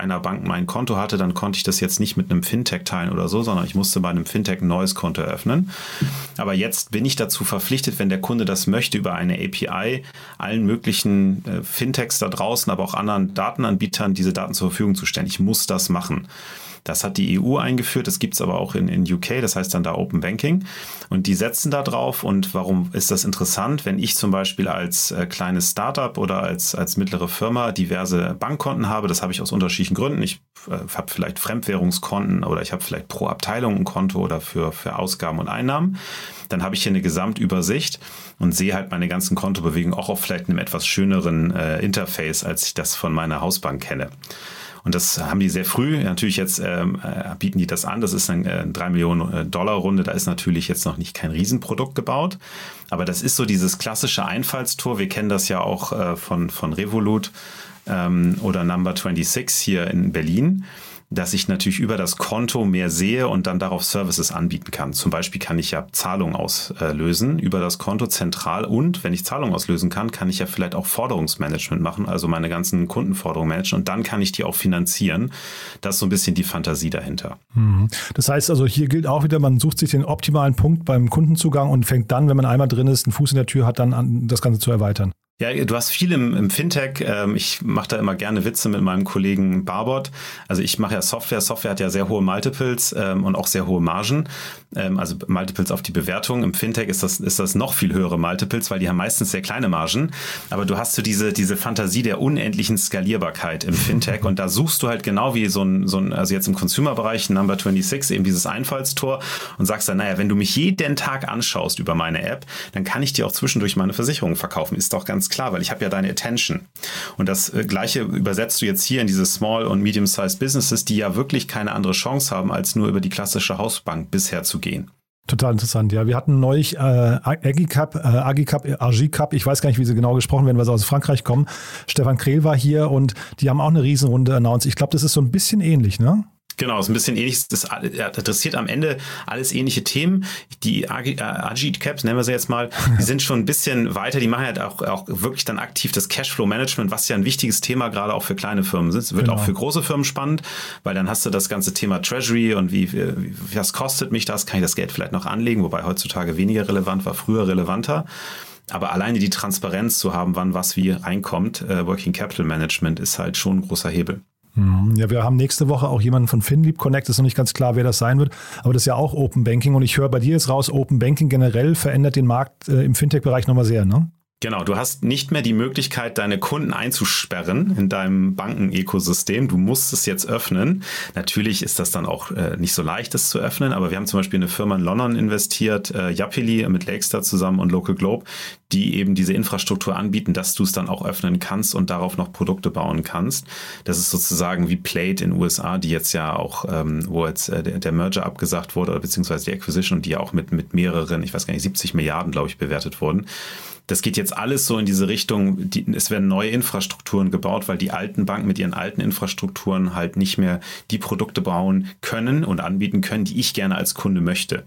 Zeitpunkt mein Konto hatte, dann konnte ich das jetzt nicht mit einem Fintech teilen oder so, sondern ich musste bei einem Fintech ein neues Konto eröffnen. Aber jetzt bin ich dazu verpflichtet, wenn der Kunde das möchte, über eine A P I allen möglichen äh, Fintechs da draußen, aber auch anderen Datenanbietern diese Daten zur Verfügung zu stellen. Ich muss das machen. Das hat die E U eingeführt, das gibt es aber auch in, in U K, das heißt dann da Open Banking. Und die setzen da drauf. Und warum ist das interessant? Wenn ich zum Beispiel als äh, kleines Startup oder als, als mittlere Firma diverse Bankkonten habe, das habe ich aus unterschiedlichen Gründen. Ich äh, habe vielleicht Fremdwährungskonten oder ich habe vielleicht pro Abteilung ein Konto oder für, für Ausgaben und Einnahmen. Dann habe ich hier eine Gesamtübersicht und sehe halt meine ganzen Kontobewegungen auch auf vielleicht einem etwas schöneren äh, Interface, als ich das von meiner Hausbank kenne. Und das haben die sehr früh. Natürlich jetzt ähm, äh, bieten die das an. Das ist eine äh, drei Millionen Dollar Runde. Da ist natürlich jetzt noch nicht kein Riesenprodukt gebaut. Aber das ist so dieses klassische Einfallstor. Wir kennen das ja auch äh, von, von Revolut ähm, oder Number sechsundzwanzig hier in Berlin, dass ich natürlich über das Konto mehr sehe und dann darauf Services anbieten kann. Zum Beispiel kann ich ja Zahlungen auslösen über das Konto zentral und wenn ich Zahlungen auslösen kann, kann ich ja vielleicht auch Forderungsmanagement machen, also meine ganzen Kundenforderungen managen und dann kann ich die auch finanzieren. Das ist so ein bisschen die Fantasie dahinter. Das heißt also, hier gilt auch wieder, man sucht sich den optimalen Punkt beim Kundenzugang und fängt dann, wenn man einmal drin ist, einen Fuß in der Tür hat, dann an, das Ganze zu erweitern. Ja, du hast viel im, im Fintech. Ich mache da immer gerne Witze mit meinem Kollegen Barbot. Also ich mache ja Software. Software hat ja sehr hohe Multiples und auch sehr hohe Margen. Also Multiples auf die Bewertung. Im Fintech ist das, ist das noch viel höhere Multiples, weil die haben meistens sehr kleine Margen. Aber du hast so diese, diese Fantasie der unendlichen Skalierbarkeit im Fintech. Und da suchst du halt genau wie so ein, so ein also jetzt im Consumer-Bereich, Number sechsundzwanzig, eben dieses Einfallstor und sagst dann, naja, wenn du mich jeden Tag anschaust über meine App, dann kann ich dir auch zwischendurch meine Versicherung verkaufen. Ist doch ganz klar, weil ich habe ja deine Attention. Und das äh, Gleiche übersetzt du jetzt hier in diese Small- und Medium-Sized Businesses, die ja wirklich keine andere Chance haben, als nur über die klassische Hausbank bisher zu gehen. Total interessant, ja. Wir hatten neulich äh, Agicap, äh, Agicap, Agicap, ich weiß gar nicht, wie sie genau gesprochen werden, weil sie aus Frankreich kommen. Stefan Krehl war hier und die haben auch eine Riesenrunde announced. Ich glaube, das ist so ein bisschen ähnlich, ne? Genau, ist ein bisschen ähnlich. Das adressiert am Ende alles ähnliche Themen. Die Agicap, nennen wir sie jetzt mal, die sind schon ein bisschen weiter. Die machen halt auch, auch wirklich dann aktiv das Cashflow-Management, was ja ein wichtiges Thema gerade auch für kleine Firmen ist. Wird genau. Auch für große Firmen spannend, weil dann hast du das ganze Thema Treasury und wie, wie was kostet mich das? Kann ich das Geld vielleicht noch anlegen? Wobei heutzutage weniger relevant war, früher relevanter. Aber alleine die Transparenz zu haben, wann was wie reinkommt, äh, Working Capital Management ist halt schon ein großer Hebel. Ja, wir haben nächste Woche auch jemanden von FinLeap Connect, ist noch nicht ganz klar, wer das sein wird, aber das ist ja auch Open Banking und ich höre bei dir jetzt raus, Open Banking generell verändert den Markt äh, im Fintech-Bereich nochmal sehr, ne? Genau, du hast nicht mehr die Möglichkeit, deine Kunden einzusperren in deinem Bankenökosystem. Du musst es jetzt öffnen. Natürlich ist das dann auch äh, nicht so leicht, das zu öffnen, aber wir haben zum Beispiel eine Firma in London investiert, äh, Yapili mit Lakestar zusammen und Local Globe, die eben diese Infrastruktur anbieten, dass du es dann auch öffnen kannst und darauf noch Produkte bauen kannst. Das ist sozusagen wie Plate in den U S A, die jetzt ja auch, ähm, wo jetzt äh, der, der Merger abgesagt wurde, oder beziehungsweise die Acquisition, und die ja auch mit, mit mehreren, ich weiß gar nicht, siebzig Milliarden, glaube ich, bewertet wurden. Das geht jetzt alles so in diese Richtung, die, es werden neue Infrastrukturen gebaut, weil die alten Banken mit ihren alten Infrastrukturen halt nicht mehr die Produkte bauen können und anbieten können, die ich gerne als Kunde möchte.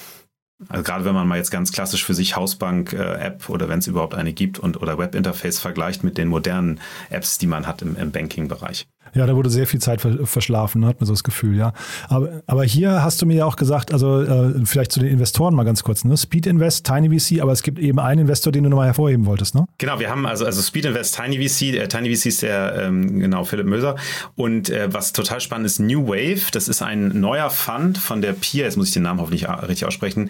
Also gerade wenn man mal jetzt ganz klassisch für sich Hausbank-App äh, oder wenn es überhaupt eine gibt und oder Webinterface vergleicht mit den modernen Apps, die man hat im, im Banking-Bereich. Ja, da wurde sehr viel Zeit verschlafen, hat man so das Gefühl, ja. Aber, aber hier hast du mir ja auch gesagt, also äh, vielleicht zu den Investoren mal ganz kurz, ne? Speed Invest, Tiny V C, aber es gibt eben einen Investor, den du nochmal hervorheben wolltest, ne? Genau, wir haben also, also Speed Invest, Tiny V C, äh, Tiny V C ist der, ähm, genau, Philipp Möser. Und äh, was total spannend ist, New Wave, das ist ein neuer Fund von der P I A, jetzt muss ich den Namen hoffentlich richtig aussprechen,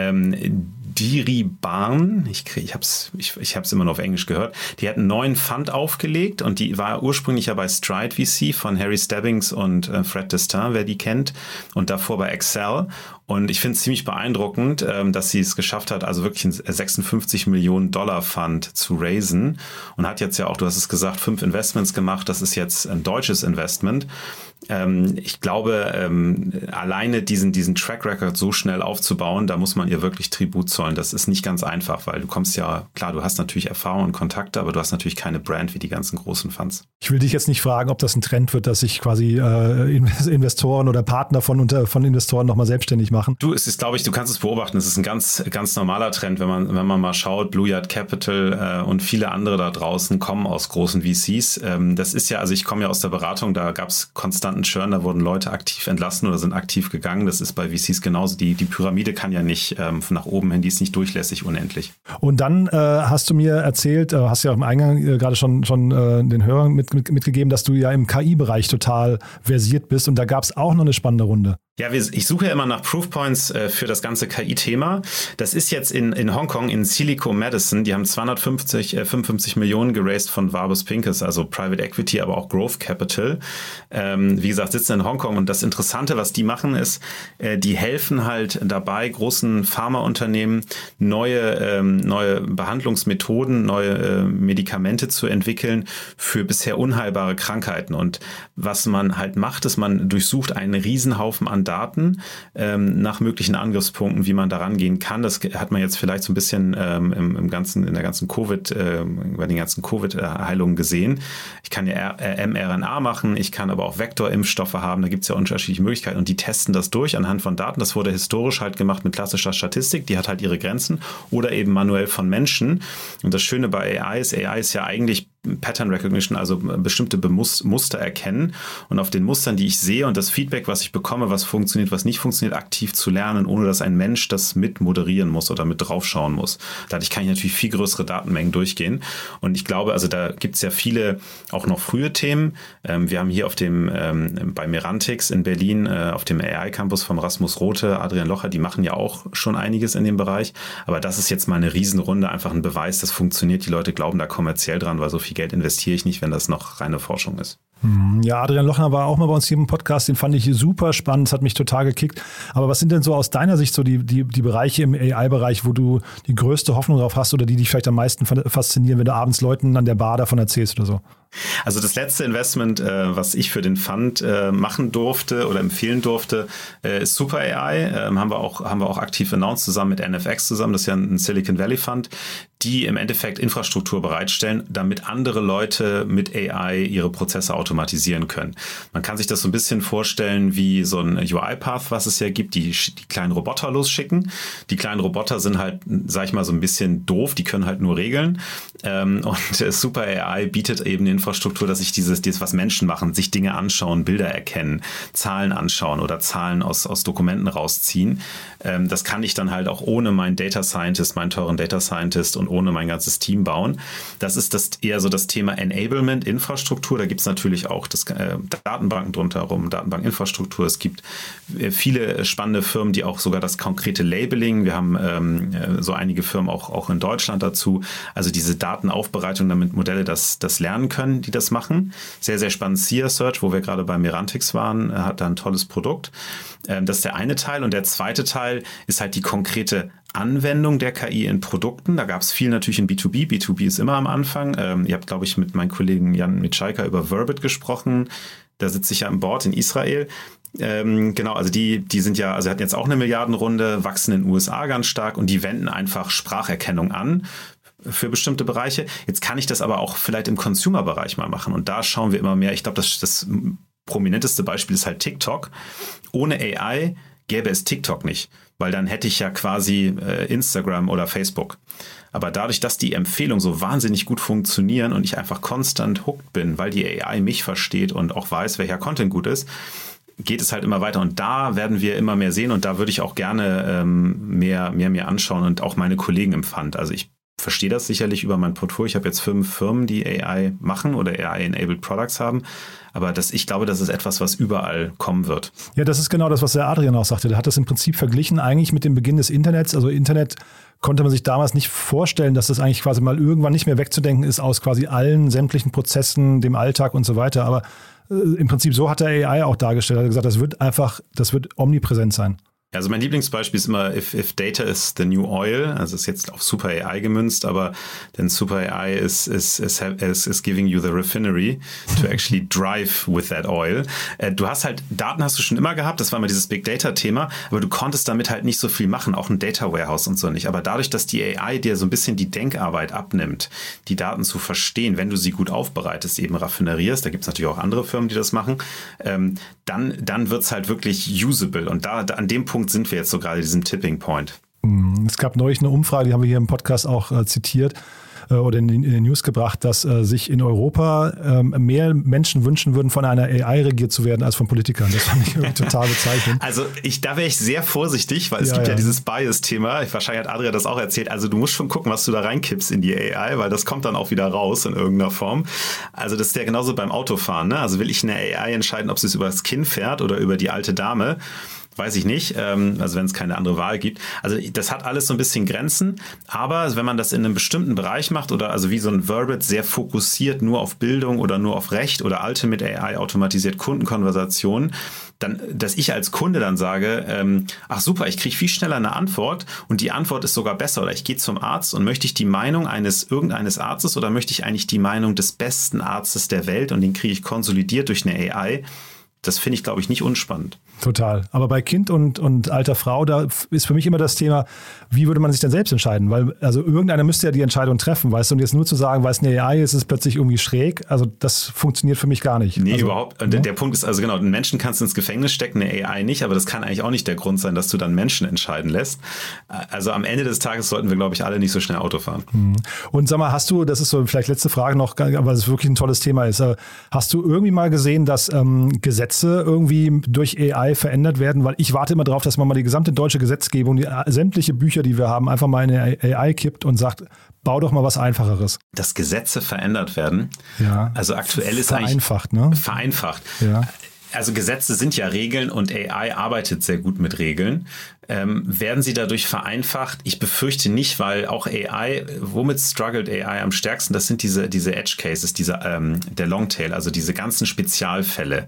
ähm, Diribarn, ich, ich habe es ich, ich hab's immer nur auf Englisch gehört, die hat einen neuen Fund aufgelegt und die war ursprünglich ja bei Stride V C von Harry Stebbings und äh, Fred Destin, wer die kennt, und davor bei Excel. Und ich finde es ziemlich beeindruckend, ähm, dass sie es geschafft hat, also wirklich einen sechsundfünfzig Millionen Dollar Fund zu raisen und hat jetzt ja auch, du hast es gesagt, fünf Investments gemacht. Das ist jetzt ein deutsches Investment. Ähm, ich glaube, ähm, alleine diesen, diesen Track Record so schnell aufzubauen, da muss man ihr wirklich Tribut zollen. Das ist nicht ganz einfach, weil du kommst ja, klar, du hast natürlich Erfahrung und Kontakte, aber du hast natürlich keine Brand wie die ganzen großen Funds. Ich will dich jetzt nicht fragen, ob das ein Trend wird, dass sich quasi äh, Investoren oder Partner von, unter, von Investoren nochmal selbstständig machen. machen? Du, es ist, glaube ich, du kannst es beobachten. Es ist ein ganz, ganz normaler Trend, wenn man, wenn man mal schaut. Blue Yard Capital äh, und viele andere da draußen kommen aus großen V Cs. Ähm, das ist ja, also ich komme ja aus der Beratung, da gab es konstanten Churn, da wurden Leute aktiv entlassen oder sind aktiv gegangen. Das ist bei V Cs genauso. Die, die Pyramide kann ja nicht ähm, nach oben hin, die ist nicht durchlässig unendlich. Und dann äh, hast du mir erzählt, äh, hast ja auch im Eingang äh, gerade schon, schon äh, den Hörern mit, mit, mitgegeben, dass du ja im K I-Bereich total versiert bist und da gab es auch noch eine spannende Runde. Ja, wir, ich suche ja immer nach Proofpoints äh, für das ganze K I-Thema. Das ist jetzt in, in Hongkong, in Silico Madison. Die haben zweihundertfünfzig, äh, fünfundfünfzig Millionen geraced von Warburg Pincus, also Private Equity, aber auch Growth Capital. Ähm, wie gesagt, sitzen in Hongkong. Und das Interessante, was die machen, ist, äh, die helfen halt dabei, großen Pharmaunternehmen neue, ähm, neue Behandlungsmethoden, neue äh, Medikamente zu entwickeln für bisher unheilbare Krankheiten. Und was man halt macht, ist, man durchsucht einen Riesenhaufen an Daten ähm, nach möglichen Angriffspunkten, wie man da rangehen kann. Das hat man jetzt vielleicht so ein bisschen ähm, im, im ganzen, in der ganzen Covid, äh, bei den ganzen Covid-Heilungen gesehen. Ich kann ja mRNA machen, ich kann aber auch Vektorimpfstoffe haben, da gibt es ja unterschiedliche Möglichkeiten und die testen das durch anhand von Daten. Das wurde historisch halt gemacht mit klassischer Statistik, die hat halt ihre Grenzen oder eben manuell von Menschen. Und das Schöne bei A I ist, A I ist ja eigentlich Pattern Recognition, also bestimmte Bemus- Muster erkennen und auf den Mustern, die ich sehe und das Feedback, was ich bekomme, was funktioniert, was nicht funktioniert, aktiv zu lernen, ohne dass ein Mensch das mit moderieren muss oder mit draufschauen muss. Dadurch kann ich natürlich viel größere Datenmengen durchgehen und ich glaube, also da gibt es ja viele auch noch frühe Themen. Ähm, wir haben hier auf dem ähm, bei Merantix in Berlin äh, auf dem A I-Campus vom Rasmus Rothe, Adrian Locher, die machen ja auch schon einiges in dem Bereich, aber das ist jetzt mal eine Riesenrunde, einfach ein Beweis, das funktioniert. Die Leute glauben da kommerziell dran, weil so viel Geld investiere ich nicht, wenn das noch reine Forschung ist. Ja, Adrian Lochner war auch mal bei uns hier im Podcast, den fand ich super spannend, das hat mich total gekickt. Aber was sind denn so aus deiner Sicht so die, die, die Bereiche im A I-Bereich, wo du die größte Hoffnung drauf hast oder die dich vielleicht am meisten faszinieren, wenn du abends Leuten an der Bar davon erzählst oder so? Also das letzte Investment, äh, was ich für den Fund äh, machen durfte oder empfehlen durfte, äh, ist Super A I. Ähm, haben wir auch haben wir auch aktiv announced zusammen mit N F X zusammen. Das ist ja ein Silicon Valley Fund, die im Endeffekt Infrastruktur bereitstellen, damit andere Leute mit A I ihre Prozesse automatisieren können. Man kann sich das so ein bisschen vorstellen wie so ein U I-Path, was es ja gibt, die die kleinen Roboter losschicken. Die kleinen Roboter sind halt, sag ich mal, so ein bisschen doof, die können halt nur Regeln. Ähm, und äh, Super A I bietet eben den Infrastruktur, dass ich dieses, dieses, was Menschen machen, sich Dinge anschauen, Bilder erkennen, Zahlen anschauen oder Zahlen aus, aus Dokumenten rausziehen. Ähm, das kann ich dann halt auch ohne meinen Data Scientist, meinen teuren Data Scientist und ohne mein ganzes Team bauen. Das ist das eher so das Thema Enablement, Infrastruktur. Da gibt es natürlich auch das, äh, Datenbanken drunter herum, Datenbankinfrastruktur. Es gibt äh, viele spannende Firmen, die auch sogar das konkrete Labeling, wir haben ähm, so einige Firmen auch, auch in Deutschland dazu, also diese Datenaufbereitung, damit Modelle das, das lernen können, die das machen. Sehr, sehr spannend. Sia Search, wo wir gerade bei Merantix waren, hat da ein tolles Produkt. Ähm, das ist der eine Teil. Und der zweite Teil ist halt die konkrete Anwendung der K I in Produkten. Da gab es viel natürlich in B zwei B. B zwei B ist immer am Anfang. Ähm, ihr habt, glaube ich, mit meinem Kollegen Jan Mitschaika über Verbit gesprochen. Da sitze ich ja an Bord in Israel. Ähm, genau, also die, die sind ja, also hatten jetzt auch eine Milliardenrunde, wachsen in den U S A ganz stark und die wenden einfach Spracherkennung an für bestimmte Bereiche. Jetzt kann ich das aber auch vielleicht im Consumer-Bereich mal machen und da schauen wir immer mehr. Ich glaube, das, das prominenteste Beispiel ist halt TikTok. Ohne A I gäbe es TikTok nicht, weil dann hätte ich ja quasi äh, Instagram oder Facebook. Aber dadurch, dass die Empfehlungen so wahnsinnig gut funktionieren und ich einfach konstant hooked bin, weil die A I mich versteht und auch weiß, welcher Content gut ist, geht es halt immer weiter und da werden wir immer mehr sehen und da würde ich auch gerne ähm, mehr, mehr mir anschauen und auch meine Kollegen im Fund. Also ich verstehe das sicherlich über mein Portfolio. Ich habe jetzt fünf Firmen, die A I machen oder A I-enabled Products haben. Aber das, ich glaube, das ist etwas, was überall kommen wird. Ja, das ist genau das, was der Adrian auch sagte. Der hat das im Prinzip verglichen eigentlich mit dem Beginn des Internets. Also Internet konnte man sich damals nicht vorstellen, dass das eigentlich quasi mal irgendwann nicht mehr wegzudenken ist aus quasi allen sämtlichen Prozessen, dem Alltag und so weiter. Aber äh, im Prinzip so hat der A I auch dargestellt. Er hat gesagt, das wird einfach, das wird omnipräsent sein. Also mein Lieblingsbeispiel ist immer, if, if data is the new oil, also ist jetzt auf Super A I gemünzt, aber denn Super A I is, is, is, is, is giving you the refinery to actually drive with that oil. Äh, du hast halt, Daten hast du schon immer gehabt, das war immer dieses Big Data Thema, aber du konntest damit halt nicht so viel machen, auch ein Data Warehouse und so nicht. Aber dadurch, dass die A I dir so ein bisschen die Denkarbeit abnimmt, die Daten zu verstehen, wenn du sie gut aufbereitest, eben raffinerierst, da gibt es natürlich auch andere Firmen, die das machen, ähm, dann, dann wird's halt wirklich usable und da, da an dem Punkt Punkt sind wir jetzt so gerade, diesem Tipping Point. Es gab neulich eine Umfrage, die haben wir hier im Podcast auch äh, zitiert äh, oder in, in den News gebracht, dass äh, sich in Europa ähm, mehr Menschen wünschen würden, von einer A I regiert zu werden, als von Politikern. Das fand ich irgendwie total bezeichnend. Also ich, da wäre ich sehr vorsichtig, weil es ja, gibt ja, ja dieses Bias-Thema. Wahrscheinlich hat Adria das auch erzählt. Also du musst schon gucken, was du da reinkippst in die A I, weil das kommt dann auch wieder raus in irgendeiner Form. Also das ist ja genauso beim Autofahren. Ne? Also will ich eine A I entscheiden, ob sie es über das Kinn fährt oder über die alte Dame? Weiß ich nicht, also wenn es keine andere Wahl gibt. Also das hat alles so ein bisschen Grenzen, aber wenn man das in einem bestimmten Bereich macht oder also wie so ein Verbit sehr fokussiert nur auf Bildung oder nur auf Recht oder Ultimate A I automatisiert Kundenkonversationen, dann, dass ich als Kunde dann sage, ähm, ach super, ich kriege viel schneller eine Antwort und die Antwort ist sogar besser oder ich gehe zum Arzt und möchte ich die Meinung eines irgendeines Arztes oder möchte ich eigentlich die Meinung des besten Arztes der Welt und den kriege ich konsolidiert durch eine A I. Das finde ich, glaube ich, nicht unspannend. Total. Aber bei Kind und, und alter Frau, da ist für mich immer das Thema, wie würde man sich denn selbst entscheiden? Weil also irgendeiner müsste ja die Entscheidung treffen, weißt du? Und jetzt nur zu sagen, weil es eine A I ist, ist es plötzlich irgendwie schräg. Also das funktioniert für mich gar nicht. Nee, also, überhaupt. Und ja? Der Punkt ist, also genau, einen Menschen kannst du ins Gefängnis stecken, eine A I nicht, aber das kann eigentlich auch nicht der Grund sein, dass du dann Menschen entscheiden lässt. Also am Ende des Tages sollten wir, glaube ich, alle nicht so schnell Auto fahren. Und sag mal, hast du, das ist so vielleicht letzte Frage noch, aber es wirklich ein tolles Thema ist, hast du irgendwie mal gesehen, dass ähm, Gesetze irgendwie durch A I verändert werden? Weil ich warte immer darauf, dass man mal die gesamte deutsche Gesetzgebung, die sämtliche Bücher, die wir haben, einfach mal in eine A I kippt und sagt, bau doch mal was Einfacheres. Dass Gesetze verändert werden? Ja. Also aktuell ist vereinfacht, eigentlich... Ne? Vereinfacht, ja. Also Gesetze sind ja Regeln und A I arbeitet sehr gut mit Regeln. Ähm, werden sie dadurch vereinfacht? Ich befürchte nicht, weil auch A I, womit struggelt A I am stärksten? Das sind diese, diese Edge Cases, diese, ähm, der Longtail, also diese ganzen Spezialfälle.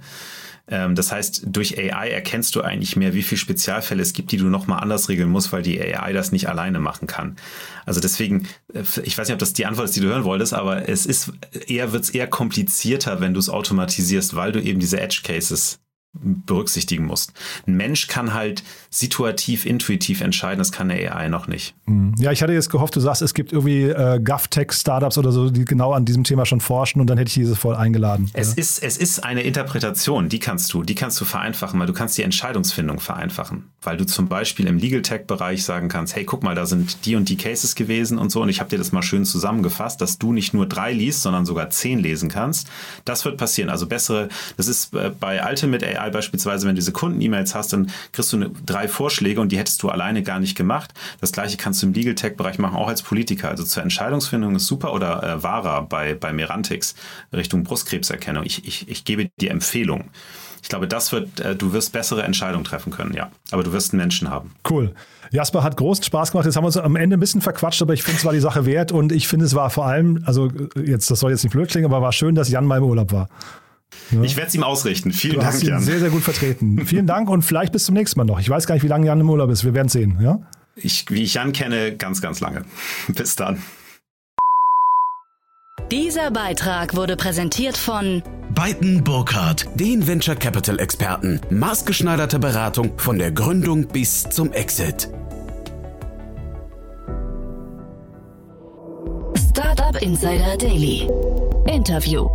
Das heißt, durch A I erkennst du eigentlich mehr, wie viele Spezialfälle es gibt, die du nochmal anders regeln musst, weil die A I das nicht alleine machen kann. Also deswegen, ich weiß nicht, ob das die Antwort ist, die du hören wolltest, aber es ist eher, wird es eher komplizierter, wenn du es automatisierst, weil du eben diese Edge Cases berücksichtigen musst. Ein Mensch kann halt situativ, intuitiv entscheiden, das kann eine A I noch nicht. Ja, ich hatte jetzt gehofft, du sagst, es gibt irgendwie äh, GovTech-Startups oder so, die genau an diesem Thema schon forschen und dann hätte ich diese voll eingeladen. Es ja. ist, es ist eine Interpretation, die kannst du, die kannst du vereinfachen, weil du kannst die Entscheidungsfindung vereinfachen, weil du zum Beispiel im Legal Tech-Bereich sagen kannst, hey, guck mal, da sind die und die Cases gewesen und so und ich habe dir das mal schön zusammengefasst, dass du nicht nur drei liest, sondern sogar zehn lesen kannst. Das wird passieren. Also bessere, das ist äh, bei Ultimate A I beispielsweise, wenn du diese Kunden-E-Mails hast, dann kriegst du eine, drei Vorschläge und die hättest du alleine gar nicht gemacht. Das gleiche kannst du im Legal-Tech-Bereich machen, auch als Politiker. Also zur Entscheidungsfindung ist super. Oder äh, Vara bei, bei Merantix Richtung Brustkrebserkennung. Ich, ich, ich gebe dir Empfehlungen. Ich glaube, das wird, äh, du wirst bessere Entscheidungen treffen können, ja. Aber du wirst einen Menschen haben. Cool. Jasper, hat großen Spaß gemacht. Jetzt haben wir uns am Ende ein bisschen verquatscht, aber ich finde, es war die Sache wert und ich finde, es war vor allem, also jetzt, das soll jetzt nicht blöd klingen, aber war schön, dass Jan mal im Urlaub war. Ja. Ich werde es ihm ausrichten. Vielen du Dank, hast ihn Jan. Sehr, sehr gut vertreten. Vielen Dank und vielleicht bis zum nächsten Mal noch. Ich weiß gar nicht, wie lange Jan im Urlaub ist. Wir werden es sehen. Ja? Ich, wie ich Jan kenne, ganz, ganz lange. Bis dann. Dieser Beitrag wurde präsentiert von Beiten Burkhardt, den Venture Capital Experten. Maßgeschneiderte Beratung von der Gründung bis zum Exit. Startup Insider Daily. Interview.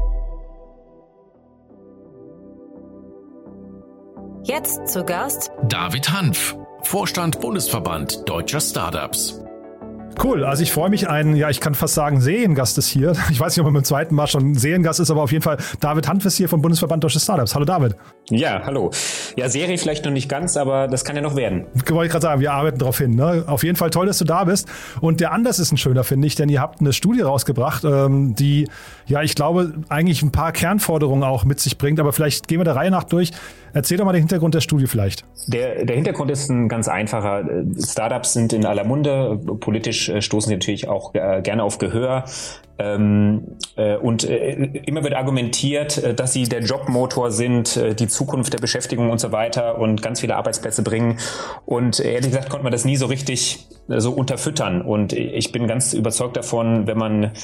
Jetzt zu Gast David Hanf, Vorstand Bundesverband Deutscher Startups. Cool, also ich freue mich, ein, ja, ich kann fast sagen, Seriengast ist hier. Ich weiß nicht, ob er beim zweiten Mal schon Seriengast ist, aber auf jeden Fall David Hanf ist hier vom Bundesverband Deutsche Startups. Hallo David. Ja, hallo. Ja, Serie vielleicht noch nicht ganz, aber das kann ja noch werden. Wollte ich gerade sagen, wir arbeiten darauf hin. Ne? Auf jeden Fall toll, dass du da bist. Und der Anlass ist ein schöner, finde ich, denn ihr habt eine Studie rausgebracht, ähm, die, ja, ich glaube, eigentlich ein paar Kernforderungen auch mit sich bringt. Aber vielleicht gehen wir der Reihe nach durch. Erzähl doch mal den Hintergrund der Studie vielleicht. Der, der Hintergrund ist ein ganz einfacher. Startups sind in aller Munde. Politisch stoßen sie natürlich auch äh, gerne auf Gehör. Ähm, äh, und äh, immer wird argumentiert, äh, dass sie der Jobmotor sind, äh, die Zukunft der Beschäftigung und so weiter und ganz viele Arbeitsplätze bringen. Und äh, ehrlich gesagt konnte man das nie so richtig äh, so unterfüttern. Und ich bin ganz überzeugt davon, wenn man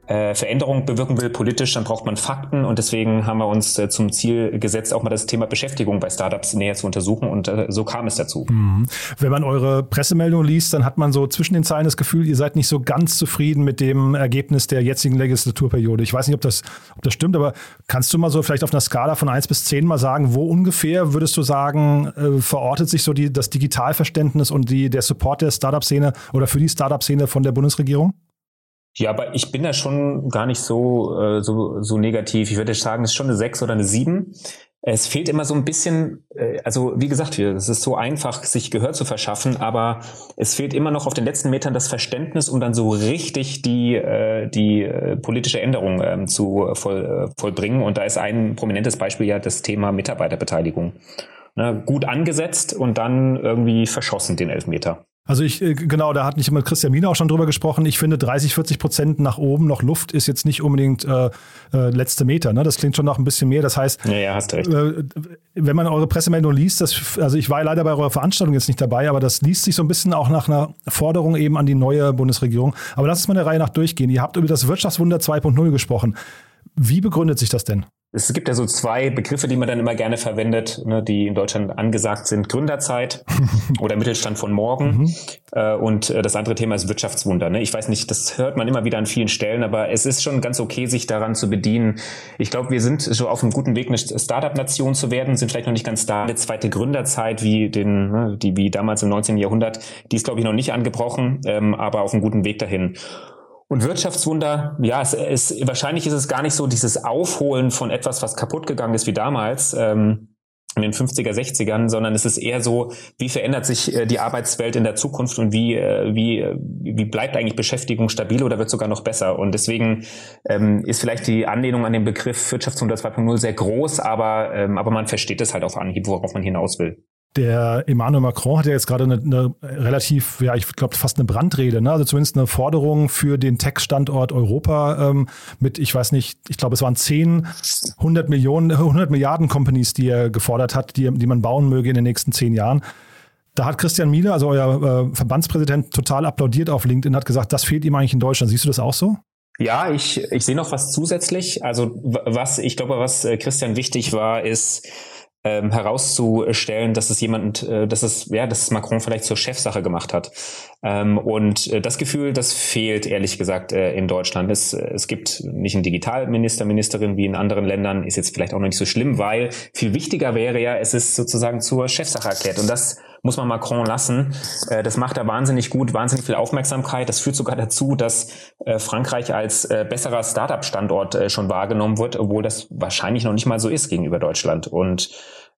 äh, Veränderung bewirken will politisch, dann braucht man Fakten und deswegen haben wir uns äh, zum Ziel gesetzt, auch mal das Thema Beschäftigung bei Startups näher zu untersuchen und äh, so kam es dazu. Mhm. Wenn man eure Pressemeldung liest, dann hat man so zwischen den Zeilen das Gefühl, ihr seid nicht so ganz zufrieden mit dem Ergebnis der jetzigen Legislaturperiode. Ich weiß nicht, ob das, ob das stimmt, aber kannst du mal so vielleicht auf einer Skala von eins bis zehn mal sagen, wo ungefähr würdest du sagen, äh, verortet sich so die, das Digitalverständnis und die, der Support der Startup-Szene oder für die Startup-Szene von der Bundesregierung? Ja, aber ich bin da schon gar nicht so, äh, so, so negativ. Ich würde sagen, es ist schon eine sechs oder eine sieben. Es fehlt immer so ein bisschen, äh, also wie gesagt, es ist so einfach, sich Gehör zu verschaffen, aber es fehlt immer noch auf den letzten Metern das Verständnis, um dann so richtig die, äh, die äh, politische Änderung äh, zu äh, voll, äh, vollbringen. Und da ist ein prominentes Beispiel ja das Thema Mitarbeiterbeteiligung. Ne, gut angesetzt und dann irgendwie verschossen, den Elfmeter. Also ich, genau, da hat nicht immer Christian Miene auch schon drüber gesprochen. Ich finde dreißig, vierzig Prozent nach oben noch Luft ist jetzt nicht unbedingt äh, äh, letzte Meter. Ne? Das klingt schon noch ein bisschen mehr. Das heißt, ja, ja, hast recht. Äh, wenn man eure Pressemeldung liest, das, also ich war leider bei eurer Veranstaltung jetzt nicht dabei, aber das liest sich so ein bisschen auch nach einer Forderung eben an die neue Bundesregierung. Aber lass uns mal der Reihe nach durchgehen. Ihr habt über das Wirtschaftswunder zwei Punkt null gesprochen. Wie begründet sich das denn? Es gibt ja so zwei Begriffe, die man dann immer gerne verwendet, ne, die in Deutschland angesagt sind. Gründerzeit oder Mittelstand von morgen. Mhm. Äh, und äh, das andere Thema ist Wirtschaftswunder. Ne? Ich weiß nicht, das hört man immer wieder an vielen Stellen, aber es ist schon ganz okay, sich daran zu bedienen. Ich glaube, wir sind so auf einem guten Weg, eine Startup-Nation zu werden, sind vielleicht noch nicht ganz da. Eine zweite Gründerzeit, wie den, ne, die wie damals im neunzehnten Jahrhundert, die ist, glaube ich, noch nicht angebrochen, ähm, aber auf einem guten Weg dahin. Und Wirtschaftswunder, ja, es, es, wahrscheinlich ist es gar nicht so dieses Aufholen von etwas, was kaputt gegangen ist wie damals ähm, in den fünfziger, sechzigern, sondern es ist eher so, wie verändert sich äh, die Arbeitswelt in der Zukunft und wie, äh, wie, wie bleibt eigentlich Beschäftigung stabil oder wird sogar noch besser? Und deswegen ähm, ist vielleicht die Anlehnung an den Begriff Wirtschaftswunder zwei Punkt null sehr groß, aber, ähm, aber man versteht es halt auf Anhieb, worauf man hinaus will. Der Emmanuel Macron hat ja jetzt gerade eine, eine relativ, ja, ich glaube fast eine Brandrede, ne? Also zumindest eine Forderung für den Tech-Standort Europa ähm, mit, ich weiß nicht, ich glaube es waren zehn, hundert Millionen, hundert Milliarden Companies, die er gefordert hat, die, die man bauen möge in den nächsten zehn Jahren. Da hat Christian Miene, also euer äh, Verbandspräsident, total applaudiert auf LinkedIn, hat gesagt, das fehlt ihm eigentlich in Deutschland. Siehst du das auch so? Ja, ich, ich sehe noch was zusätzlich. Also was, ich glaube, was Christian wichtig war, ist, Ähm, herauszustellen, dass es jemand, äh, dass es, ja, dass es Macron vielleicht zur Chefsache gemacht hat. Ähm, und äh, das Gefühl, das fehlt ehrlich gesagt äh, in Deutschland. Es, es gibt nicht einen Digitalminister, Ministerin wie in anderen Ländern, ist jetzt vielleicht auch noch nicht so schlimm, weil viel wichtiger wäre ja, es ist sozusagen zur Chefsache erklärt. Und das muss man Macron lassen. Äh, das macht er wahnsinnig gut, wahnsinnig viel Aufmerksamkeit. Das führt sogar dazu, dass äh, Frankreich als äh, besserer Startup-Standort äh, schon wahrgenommen wird, obwohl das wahrscheinlich noch nicht mal so ist gegenüber Deutschland. Und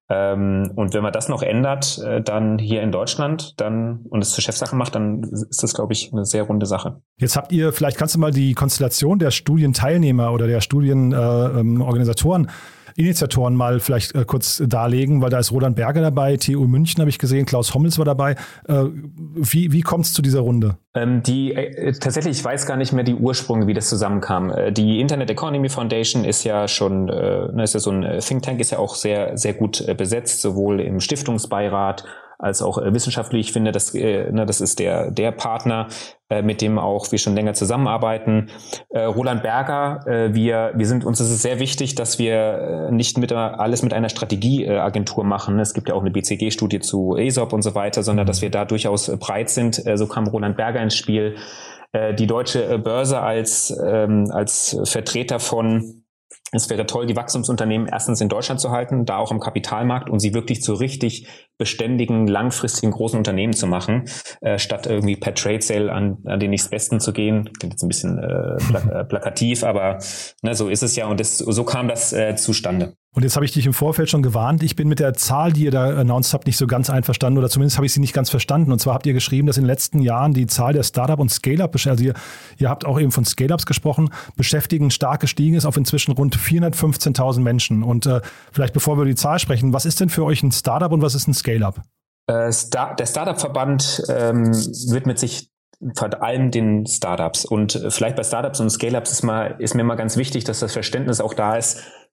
Ähm, und wenn man das noch ändert, äh, dann hier in Deutschland, dann und es zur Chefsache macht, dann ist das, glaube ich, eine sehr runde Sache. Jetzt habt ihr, vielleicht kannst du mal die Konstellation der Studienteilnehmer oder der Studienorganisatoren, äh, Initiatoren mal vielleicht äh, kurz darlegen, weil da ist Roland Berger dabei, T U München habe ich gesehen, Klaus Hommels war dabei. Äh, wie wie kommt es zu dieser Runde? Ähm, die äh, tatsächlich, ich weiß gar nicht mehr die Ursprünge, wie das zusammenkam. Äh, die Internet Economy Foundation ist ja schon, äh, ist ja so ein Think Tank, ist ja auch sehr sehr gut äh, besetzt, sowohl im Stiftungsbeirat als auch äh, wissenschaftlich. Ich finde, das, äh, ne, das ist der der Partner, äh, mit dem auch wir schon länger zusammenarbeiten. Äh, Roland Berger, äh, wir wir sind uns ist es sehr wichtig, dass wir äh, nicht mit alles mit einer Strategieagentur machen. Es gibt ja auch eine B C G-Studie zu E S O P und so weiter, sondern dass wir da durchaus äh, breit sind. Äh, so kam Roland Berger ins Spiel. Äh, die Deutsche Börse als ähm, als Vertreter von es wäre toll, die Wachstumsunternehmen erstens in Deutschland zu halten, da auch am Kapitalmarkt und sie wirklich zu richtig beständigen, langfristigen, großen Unternehmen zu machen, äh, statt irgendwie per Trade Sale an, an den nächstbesten zu gehen. Klingt jetzt ein bisschen äh, pla- plakativ, aber ne, so ist es ja und das, so kam das äh, zustande. Und jetzt habe ich dich im Vorfeld schon gewarnt. Ich bin mit der Zahl, die ihr da announced habt, nicht so ganz einverstanden oder zumindest habe ich sie nicht ganz verstanden. Und zwar habt ihr geschrieben, dass in den letzten Jahren die Zahl der Startup- und Scale-Up, also ihr, ihr habt auch eben von Scale-Ups gesprochen, Beschäftigten stark gestiegen ist auf inzwischen rund vierhundertfünfzehntausend Menschen. Und äh, vielleicht bevor wir über die Zahl sprechen, was ist denn für euch ein Startup und was ist ein Scale-Up? Äh, Star- der Startup-Verband ähm, widmet sich vor allem den Startups. Und vielleicht bei Startups und Scale-Ups ist, mal, ist mir mal ganz wichtig, dass das Verständnis auch da ist.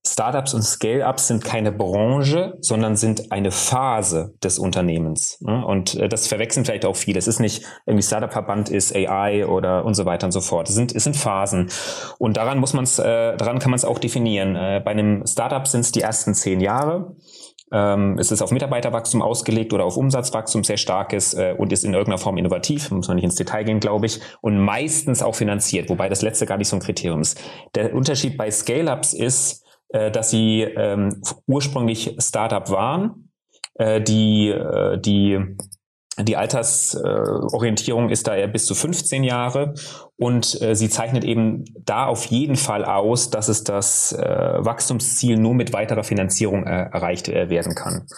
Startups und Scale-Ups sind keine Branche, sondern sind eine Phase des Unternehmens. Und das verwechseln vielleicht auch viele. Es ist nicht irgendwie Startup-Verband ist A I oder und so weiter und so fort. Es sind, es sind Phasen. Und daran muss man es, äh, daran kann man es auch definieren. Äh, bei einem Startup sind es die ersten zehn Jahre. Ähm, es ist auf Mitarbeiterwachstum ausgelegt oder auf Umsatzwachstum sehr starkes äh, und ist in irgendeiner Form innovativ, muss man nicht ins Detail gehen, glaube ich, und meistens auch finanziert, wobei das letzte gar nicht so ein Kriterium ist. Der Unterschied bei Scale-Ups ist, äh, dass sie ähm, ursprünglich Startup waren, äh, die äh, die Die Altersorientierung äh, ist da eher bis zu fünfzehn Jahre und äh, sie zeichnet eben da auf jeden Fall aus, dass es das äh, Wachstumsziel nur mit weiterer Finanzierung äh, erreicht äh, werden kann.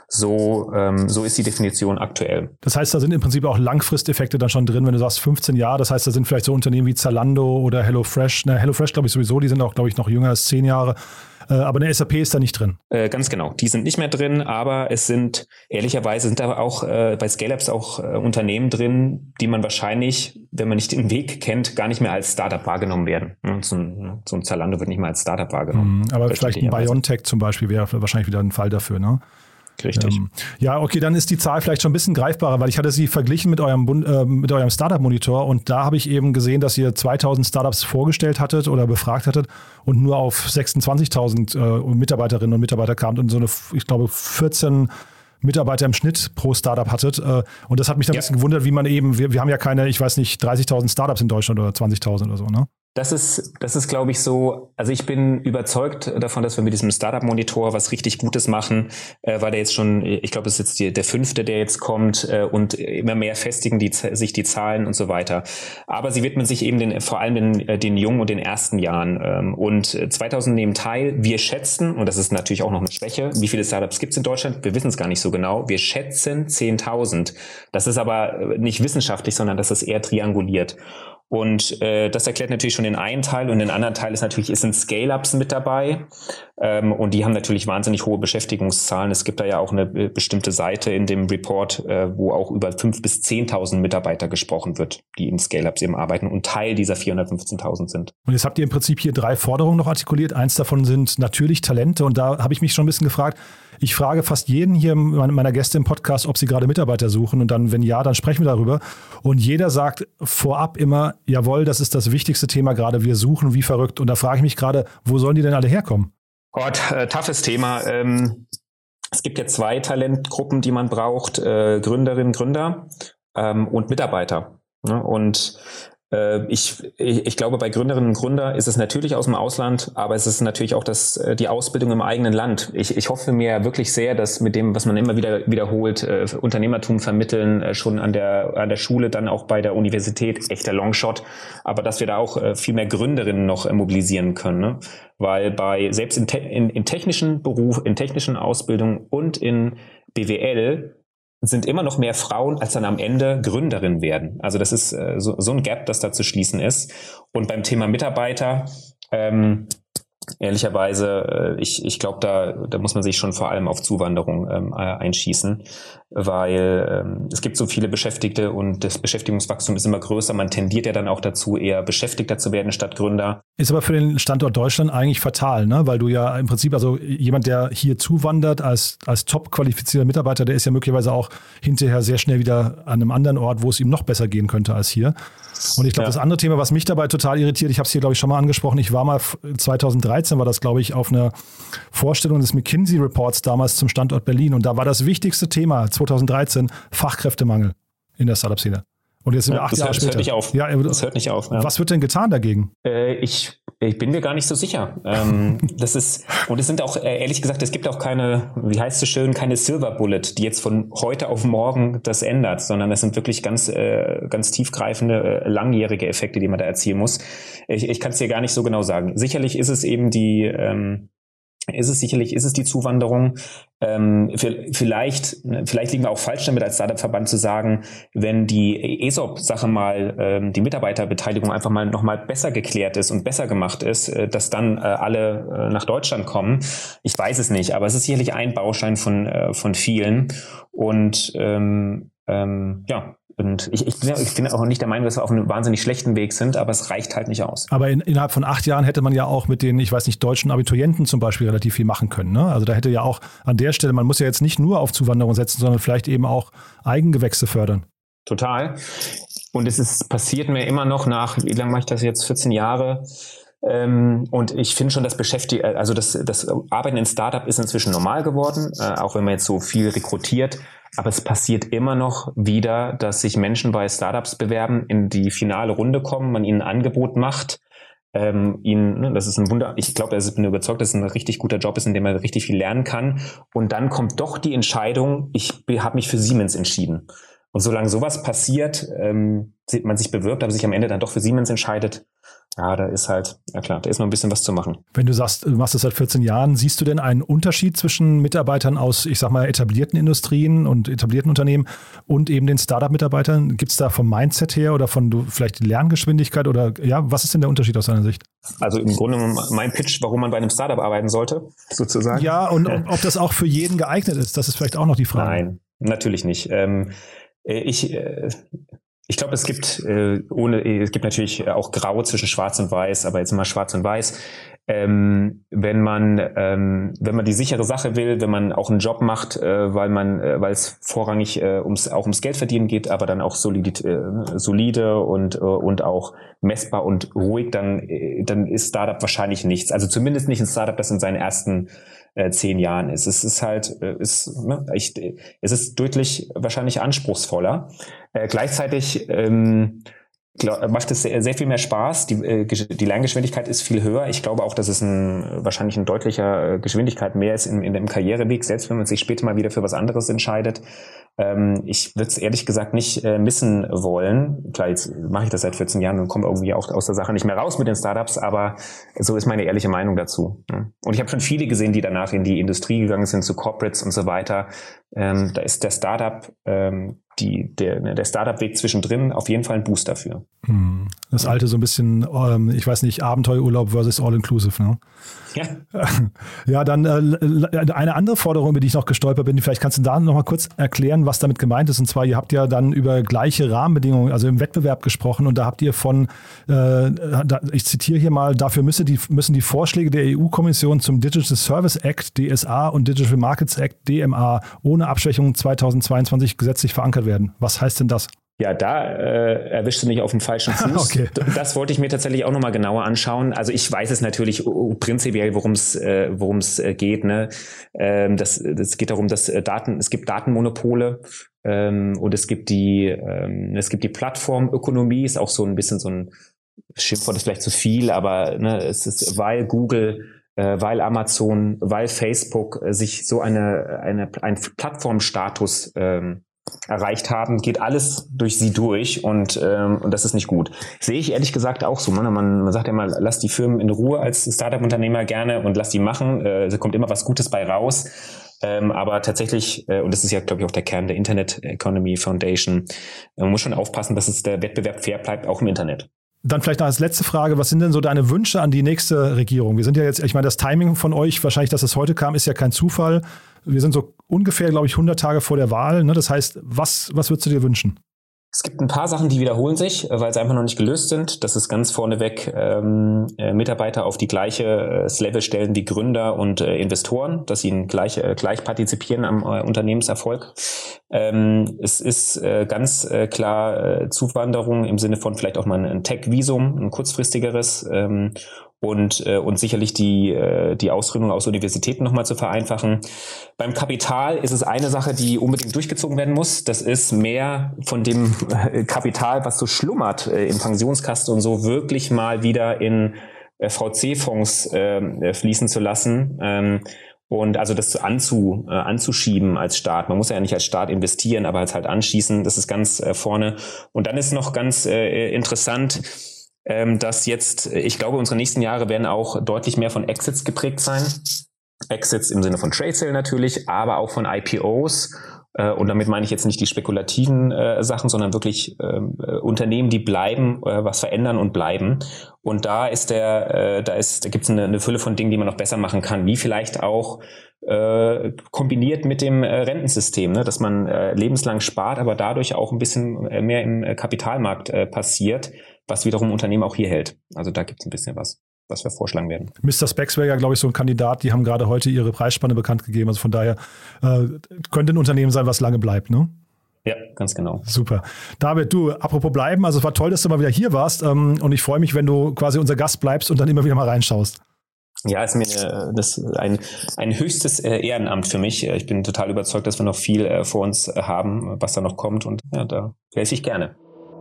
So, ähm, so ist die Definition aktuell. Das heißt, da sind im Prinzip auch Langfristeffekte dann schon drin, wenn du sagst fünfzehn Jahre. Das heißt, da sind vielleicht so Unternehmen wie Zalando oder HelloFresh. Ne, HelloFresh glaube ich sowieso, die sind auch, glaube ich, noch jünger als zehn Jahre. Aber eine S A P ist da nicht drin. Äh, ganz genau, die sind nicht mehr drin, aber es sind, ehrlicherweise sind aber auch äh, bei Scale-Ups auch äh, Unternehmen drin, die man wahrscheinlich, wenn man nicht den Weg kennt, gar nicht mehr als Startup wahrgenommen werden. So ein, so ein Zalando wird nicht mehr als Startup wahrgenommen. Mhm, aber vielleicht ein BioNTech zum Beispiel wäre wahrscheinlich wieder ein Fall dafür, ne? Richtig. Ähm, ja, okay, dann ist die Zahl vielleicht schon ein bisschen greifbarer, weil ich hatte sie verglichen mit eurem, Bund, äh, mit eurem Startup-Monitor und da habe ich eben gesehen, dass ihr zweitausend Startups vorgestellt hattet oder befragt hattet und nur auf sechsundzwanzigtausend äh, Mitarbeiterinnen und Mitarbeiter kamt und so eine, ich glaube, vierzehn Mitarbeiter im Schnitt pro Startup hattet. Äh, und das hat mich dann ja. ein bisschen gewundert, wie man eben, wir, wir haben ja keine, ich weiß nicht, dreißigtausend Startups in Deutschland oder zwanzigtausend oder so, ne? Das ist, das ist, glaube ich, so, also ich bin überzeugt davon, dass wir mit diesem Startup-Monitor was richtig Gutes machen, äh, weil der jetzt schon, ich glaube, es ist jetzt die, der fünfte, der jetzt kommt äh, und immer mehr festigen die, sich die Zahlen und so weiter. Aber sie widmen sich eben den, vor allem den, den jungen und den ersten Jahren. Ähm, und zweitausend nehmen teil. Wir schätzen, und das ist natürlich auch noch eine Schwäche, wie viele Startups gibt es in Deutschland? Wir wissen es gar nicht so genau. Wir schätzen zehntausend. Das ist aber nicht wissenschaftlich, sondern das ist eher trianguliert. Und äh, das erklärt natürlich schon den einen Teil und den anderen Teil ist natürlich, es sind Scale-Ups mit dabei ähm, und die haben natürlich wahnsinnig hohe Beschäftigungszahlen. Es gibt da ja auch eine äh, bestimmte Seite in dem Report, äh, wo auch über fünftausend bis zehntausend Mitarbeiter gesprochen wird, die in Scale-Ups eben arbeiten und Teil dieser vierhundertfünfzehntausend sind. Und jetzt habt ihr im Prinzip hier drei Forderungen noch artikuliert. Eins davon sind natürlich Talente und da habe ich mich schon ein bisschen gefragt, ich frage fast jeden hier meiner Gäste im Podcast, ob sie gerade Mitarbeiter suchen und dann, wenn ja, dann sprechen wir darüber. Und jeder sagt vorab immer, jawohl, das ist das wichtigste Thema gerade, wir suchen wie verrückt. Und da frage ich mich gerade, wo sollen die denn alle herkommen? Gott, äh, toughes Thema. Ähm, es gibt ja zwei Talentgruppen, die man braucht, äh, Gründerinnen, Gründer ähm, und Mitarbeiter. Ne? Und Ich, ich glaube, bei Gründerinnen und Gründern ist es natürlich aus dem Ausland, aber es ist natürlich auch das, die Ausbildung im eigenen Land. Ich, ich hoffe mir wirklich sehr, dass mit dem, was man immer wieder wiederholt, äh, Unternehmertum vermitteln, äh, schon an der, an der Schule, dann auch bei der Universität, echter Longshot, aber dass wir da auch äh, viel mehr Gründerinnen noch äh, mobilisieren können, ne? Weil bei, selbst in, te- in, in technischen Beruf, in technischen Ausbildungen und in B W L sind immer noch mehr Frauen, als dann am Ende Gründerinnen werden. Also das ist äh, so, so ein Gap, das da zu schließen ist. Und beim Thema Mitarbeiter, ähm, ehrlicherweise, äh, ich, ich glaube, da, da muss man sich schon vor allem auf Zuwanderung ähm, einschießen, weil ähm, es gibt so viele Beschäftigte und das Beschäftigungswachstum ist immer größer. Man tendiert ja dann auch dazu, eher Beschäftigter zu werden statt Gründer. Ist aber für den Standort Deutschland eigentlich fatal, ne? Weil du ja im Prinzip, also jemand, der hier zuwandert als, als top qualifizierter Mitarbeiter, der ist ja möglicherweise auch hinterher sehr schnell wieder an einem anderen Ort, wo es ihm noch besser gehen könnte als hier. Und ich glaube, ja. Das andere Thema, was mich dabei total irritiert, ich habe es hier, glaube ich, schon mal angesprochen, ich war mal zweitausenddreizehn, war das, glaube ich, auf einer Vorstellung des McKinsey-Reports damals zum Standort Berlin und da war das wichtigste Thema zweitausenddreizehn Fachkräftemangel in der Startup-Szene. Und jetzt sind wir ja, acht das Jahre hört, später. Das hört nicht auf. Ja, das hört nicht auf. Ja. Was wird denn getan dagegen? Äh, ich, ich bin mir gar nicht so sicher. ähm, das ist, und es sind auch, äh, ehrlich gesagt, es gibt auch keine, wie heißt es schön, keine Silver Bullet, die jetzt von heute auf morgen das ändert, sondern es sind wirklich ganz, äh, ganz tiefgreifende, äh, langjährige Effekte, die man da erzielen muss. Ich, ich kann es dir gar nicht so genau sagen. Sicherlich ist es eben die, ähm, ist es sicherlich, ist es die Zuwanderung. Ähm, vielleicht, vielleicht liegen wir auch falsch damit als Startup-Verband zu sagen, wenn die E S O P-Sache mal, ähm, die Mitarbeiterbeteiligung einfach mal nochmal besser geklärt ist und besser gemacht ist, äh, dass dann äh, alle äh, nach Deutschland kommen. Ich weiß es nicht, aber es ist sicherlich ein Baustein von, äh, von vielen. Und ähm, Ähm, ja, und ich, ich, bin, ich bin auch nicht der Meinung, dass wir auf einem wahnsinnig schlechten Weg sind, aber es reicht halt nicht aus. Aber in, innerhalb von acht Jahren hätte man ja auch mit den, ich weiß nicht, deutschen Abiturienten zum Beispiel relativ viel machen können. Ne? Also da hätte ja auch an der Stelle, man muss ja jetzt nicht nur auf Zuwanderung setzen, sondern vielleicht eben auch Eigengewächse fördern. Total. Und es ist passiert mir immer noch nach, wie lange mache ich das jetzt, vierzehn Jahre. Ähm, und ich finde schon, das Beschäftigen, also das, das Arbeiten in Startup ist inzwischen normal geworden, äh, auch wenn man jetzt so viel rekrutiert. Aber es passiert immer noch wieder, dass sich Menschen bei Startups bewerben, in die finale Runde kommen, man ihnen ein Angebot macht, ähm, ihnen, ne, das ist ein Wunder, ich glaube, ich bin überzeugt, dass es ein richtig guter Job ist, in dem man richtig viel lernen kann. Und dann kommt doch die Entscheidung, ich habe mich für Siemens entschieden. Und solange sowas passiert, ähm, man sich bewirbt, aber sich am Ende dann doch für Siemens entscheidet, ja, da ist halt, ja klar, da ist noch ein bisschen was zu machen. Wenn du sagst, du machst das seit vierzehn Jahren, siehst du denn einen Unterschied zwischen Mitarbeitern aus, ich sag mal, etablierten Industrien und etablierten Unternehmen und eben den Startup-Mitarbeitern? Gibt es da vom Mindset her oder von du, vielleicht Lerngeschwindigkeit oder ja, was ist denn der Unterschied aus deiner Sicht? Also im Grunde mein Pitch, warum man bei einem Startup arbeiten sollte, sozusagen. Ja, und ja. ob das auch für jeden geeignet ist, das ist vielleicht auch noch die Frage. Nein, natürlich nicht. Ähm, ich... Äh, Ich glaube, es gibt äh, ohne, es gibt natürlich auch Grau zwischen Schwarz und Weiß, aber jetzt mal Schwarz und Weiß. Ähm, wenn man ähm, wenn man die sichere Sache will, wenn man auch einen Job macht, äh, weil man äh, weil es vorrangig äh, ums auch ums Geld verdienen geht, aber dann auch solid, äh, solide und äh, und auch messbar und ruhig, dann äh, dann ist Startup wahrscheinlich nichts. Also zumindest nicht ein Startup, das in seinen ersten äh, zehn Jahren ist. Es ist halt äh, ist ne, ich, es ist deutlich wahrscheinlich anspruchsvoller. Äh, gleichzeitig ähm, glaub, macht es sehr, sehr viel mehr Spaß. Die, äh, die Lerngeschwindigkeit ist viel höher. Ich glaube auch, dass es ein, wahrscheinlich ein deutlicher äh, Geschwindigkeit mehr ist in, in dem Karriereweg, selbst wenn man sich später mal wieder für was anderes entscheidet. Ähm, ich würde es ehrlich gesagt nicht äh, missen wollen. Klar, jetzt mache ich das seit vierzehn Jahren und komme irgendwie auch aus der Sache nicht mehr raus mit den Startups, aber so ist meine ehrliche Meinung dazu. Ja. Und ich habe schon viele gesehen, die danach in die Industrie gegangen sind, zu Corporates und so weiter. Ähm, da ist der Startup ähm, Die, der, der Startup-Weg zwischendrin auf jeden Fall ein Boost dafür. Das alte so ein bisschen, ähm, ich weiß nicht, Abenteuerurlaub versus All-Inclusive, ne? Ja. Ja, dann äh, eine andere Forderung, über die ich noch gestolpert bin, vielleicht kannst du da noch mal kurz erklären, was damit gemeint ist. Und zwar, ihr habt ja dann über gleiche Rahmenbedingungen, also im Wettbewerb gesprochen und da habt ihr von, äh, da, ich zitiere hier mal, dafür müsse die, müssen die Vorschläge der E U-Kommission zum Digital Service Act, D S A und Digital Markets Act, D M A, ohne Abschwächung zweitausendzweiundzwanzig gesetzlich verankert werden. Was heißt denn das? Ja, da äh, erwischst du mich auf dem falschen Fuß. Okay. Das wollte ich mir tatsächlich auch nochmal genauer anschauen. Also ich weiß es natürlich prinzipiell, worum es äh, worum es äh, geht. Ne? Ähm, das, das geht darum, dass äh, Daten, es gibt Datenmonopole ähm, und es gibt die ähm, es gibt die Plattformökonomie, ist auch so ein bisschen so ein Schimpfwort, ist vielleicht zu viel, aber ne, es ist, weil Google äh, weil Amazon, weil Facebook äh, sich so eine eine ein Plattformstatus ähm, erreicht haben, geht alles durch sie durch und ähm, und das ist nicht gut. Sehe ich ehrlich gesagt auch so. Man, man, man sagt ja immer, lass die Firmen in Ruhe als Startup-Unternehmer gerne und lass die machen. Äh, da kommt immer was Gutes bei raus. Ähm, aber tatsächlich, äh, und das ist ja, glaube ich, auch der Kern der Internet Economy Foundation, äh, man muss schon aufpassen, dass es der Wettbewerb fair bleibt, auch im Internet. Dann vielleicht noch als letzte Frage, was sind denn so deine Wünsche an die nächste Regierung? Wir sind ja jetzt, ich meine, das Timing von euch, wahrscheinlich, dass es heute kam, ist ja kein Zufall. Wir sind so ungefähr, glaube ich, hundert Tage vor der Wahl. Ne? Das heißt, was, was würdest du dir wünschen? Es gibt ein paar Sachen, die wiederholen sich, weil sie einfach noch nicht gelöst sind. Das ist ganz vorneweg ähm, äh, Mitarbeiter auf die gleiche äh, Level stellen wie Gründer und äh, Investoren, dass sie gleich, äh, gleich partizipieren am äh, Unternehmenserfolg. Ähm, es ist äh, ganz äh, klar äh, Zuwanderung im Sinne von vielleicht auch mal ein Tech-Visum, ein kurzfristigeres ähm, und äh, und sicherlich die äh, die Ausgründung aus Universitäten nochmal zu vereinfachen. Beim Kapital ist es eine Sache, die unbedingt durchgezogen werden muss. Das ist mehr von dem äh, Kapital, was so schlummert äh, in Pensionskasten und so, wirklich mal wieder in äh, V C-Fonds äh, fließen zu lassen. Ähm, Und also das anzu, äh, anzuschieben als Staat. Man muss ja nicht als Staat investieren, aber als halt anschießen, das ist ganz äh, vorne. Und dann ist noch ganz äh, interessant, ähm, dass jetzt, ich glaube, unsere nächsten Jahre werden auch deutlich mehr von Exits geprägt sein. Exits im Sinne von Trade Sale natürlich, aber auch von I P Os. Und damit meine ich jetzt nicht die spekulativen äh, Sachen, sondern wirklich äh, Unternehmen, die bleiben, äh, was verändern und bleiben. Und da ist der, äh, da ist, da gibt es eine, eine Fülle von Dingen, die man noch besser machen kann, wie vielleicht auch äh, kombiniert mit dem äh, Rentensystem, ne? Dass man äh, lebenslang spart, aber dadurch auch ein bisschen mehr im äh, Kapitalmarkt äh, passiert, was wiederum Unternehmen auch hier hält. Also da gibt es ein bisschen was, was wir vorschlagen werden. Mister Specs wäre ja, glaube ich, so ein Kandidat, die haben gerade heute ihre Preisspanne bekannt gegeben. Also von daher äh, könnte ein Unternehmen sein, was lange bleibt, ne? Ja, ganz genau. Super. David, du, apropos bleiben, also es war toll, dass du mal wieder hier warst ähm, und ich freue mich, wenn du quasi unser Gast bleibst und dann immer wieder mal reinschaust. Ja, ist mir eine, das ist ein, ein höchstes äh, Ehrenamt für mich. Ich bin total überzeugt, dass wir noch viel äh, vor uns haben, was da noch kommt und ja, da helfe ich gerne.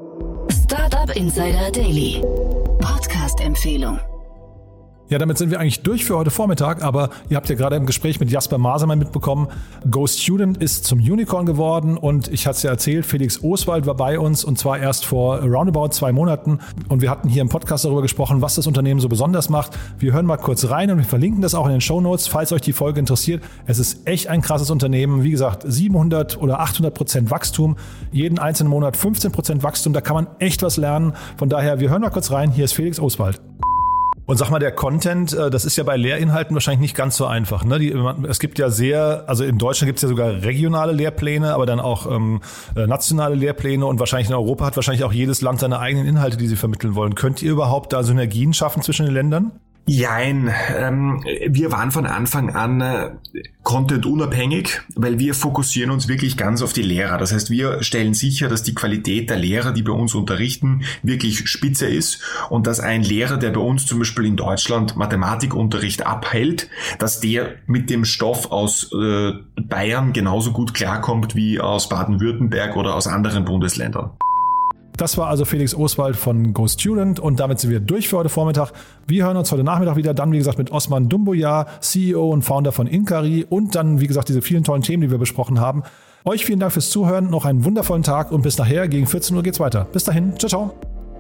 Startup Insider Daily. Podcast-Empfehlung. Ja, damit sind wir eigentlich durch für heute Vormittag, aber ihr habt ja gerade im Gespräch mit Jasper Masermann mitbekommen, GoStudent ist zum Unicorn geworden und ich hatte es ja erzählt, Felix Oswald war bei uns und zwar erst vor roundabout zwei Monaten und wir hatten hier im Podcast darüber gesprochen, was das Unternehmen so besonders macht. Wir hören mal kurz rein und wir verlinken das auch in den Shownotes, falls euch die Folge interessiert. Es ist echt ein krasses Unternehmen, wie gesagt, siebenhundert oder achthundert Prozent Wachstum, jeden einzelnen Monat fünfzehn Prozent Wachstum, da kann man echt was lernen. Von daher, wir hören mal kurz rein, hier ist Felix Oswald. Und sag mal, der Content, das ist ja bei Lehrinhalten wahrscheinlich nicht ganz so einfach. Ne? Die, es gibt ja sehr, also in Deutschland gibt es ja sogar regionale Lehrpläne, aber dann auch ähm, nationale Lehrpläne und wahrscheinlich in Europa hat wahrscheinlich auch jedes Land seine eigenen Inhalte, die sie vermitteln wollen. Könnt ihr überhaupt da Synergien schaffen zwischen den Ländern? Jein, ähm, wir waren von Anfang an äh, content-unabhängig, weil wir fokussieren uns wirklich ganz auf die Lehrer. Das heißt, wir stellen sicher, dass die Qualität der Lehrer, die bei uns unterrichten, wirklich spitze ist und dass ein Lehrer, der bei uns zum Beispiel in Deutschland Mathematikunterricht abhält, dass der mit dem Stoff aus äh, Bayern genauso gut klarkommt wie aus Baden-Württemberg oder aus anderen Bundesländern. Das war also Felix Oswald von GoStudent und damit sind wir durch für heute Vormittag. Wir hören uns heute Nachmittag wieder, dann wie gesagt mit Osman Doumbouya, C E O und Founder von Incari und dann wie gesagt diese vielen tollen Themen, die wir besprochen haben. Euch vielen Dank fürs Zuhören, noch einen wundervollen Tag und bis nachher, gegen vierzehn Uhr geht's weiter. Bis dahin, ciao, ciao.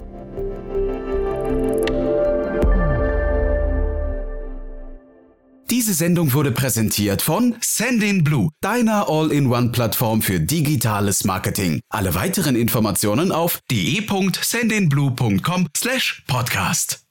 Diese Sendung wurde präsentiert von Sendinblue, deiner All-in-One-Plattform für digitales Marketing. Alle weiteren Informationen auf de punkt sendinblue punkt com slash podcast.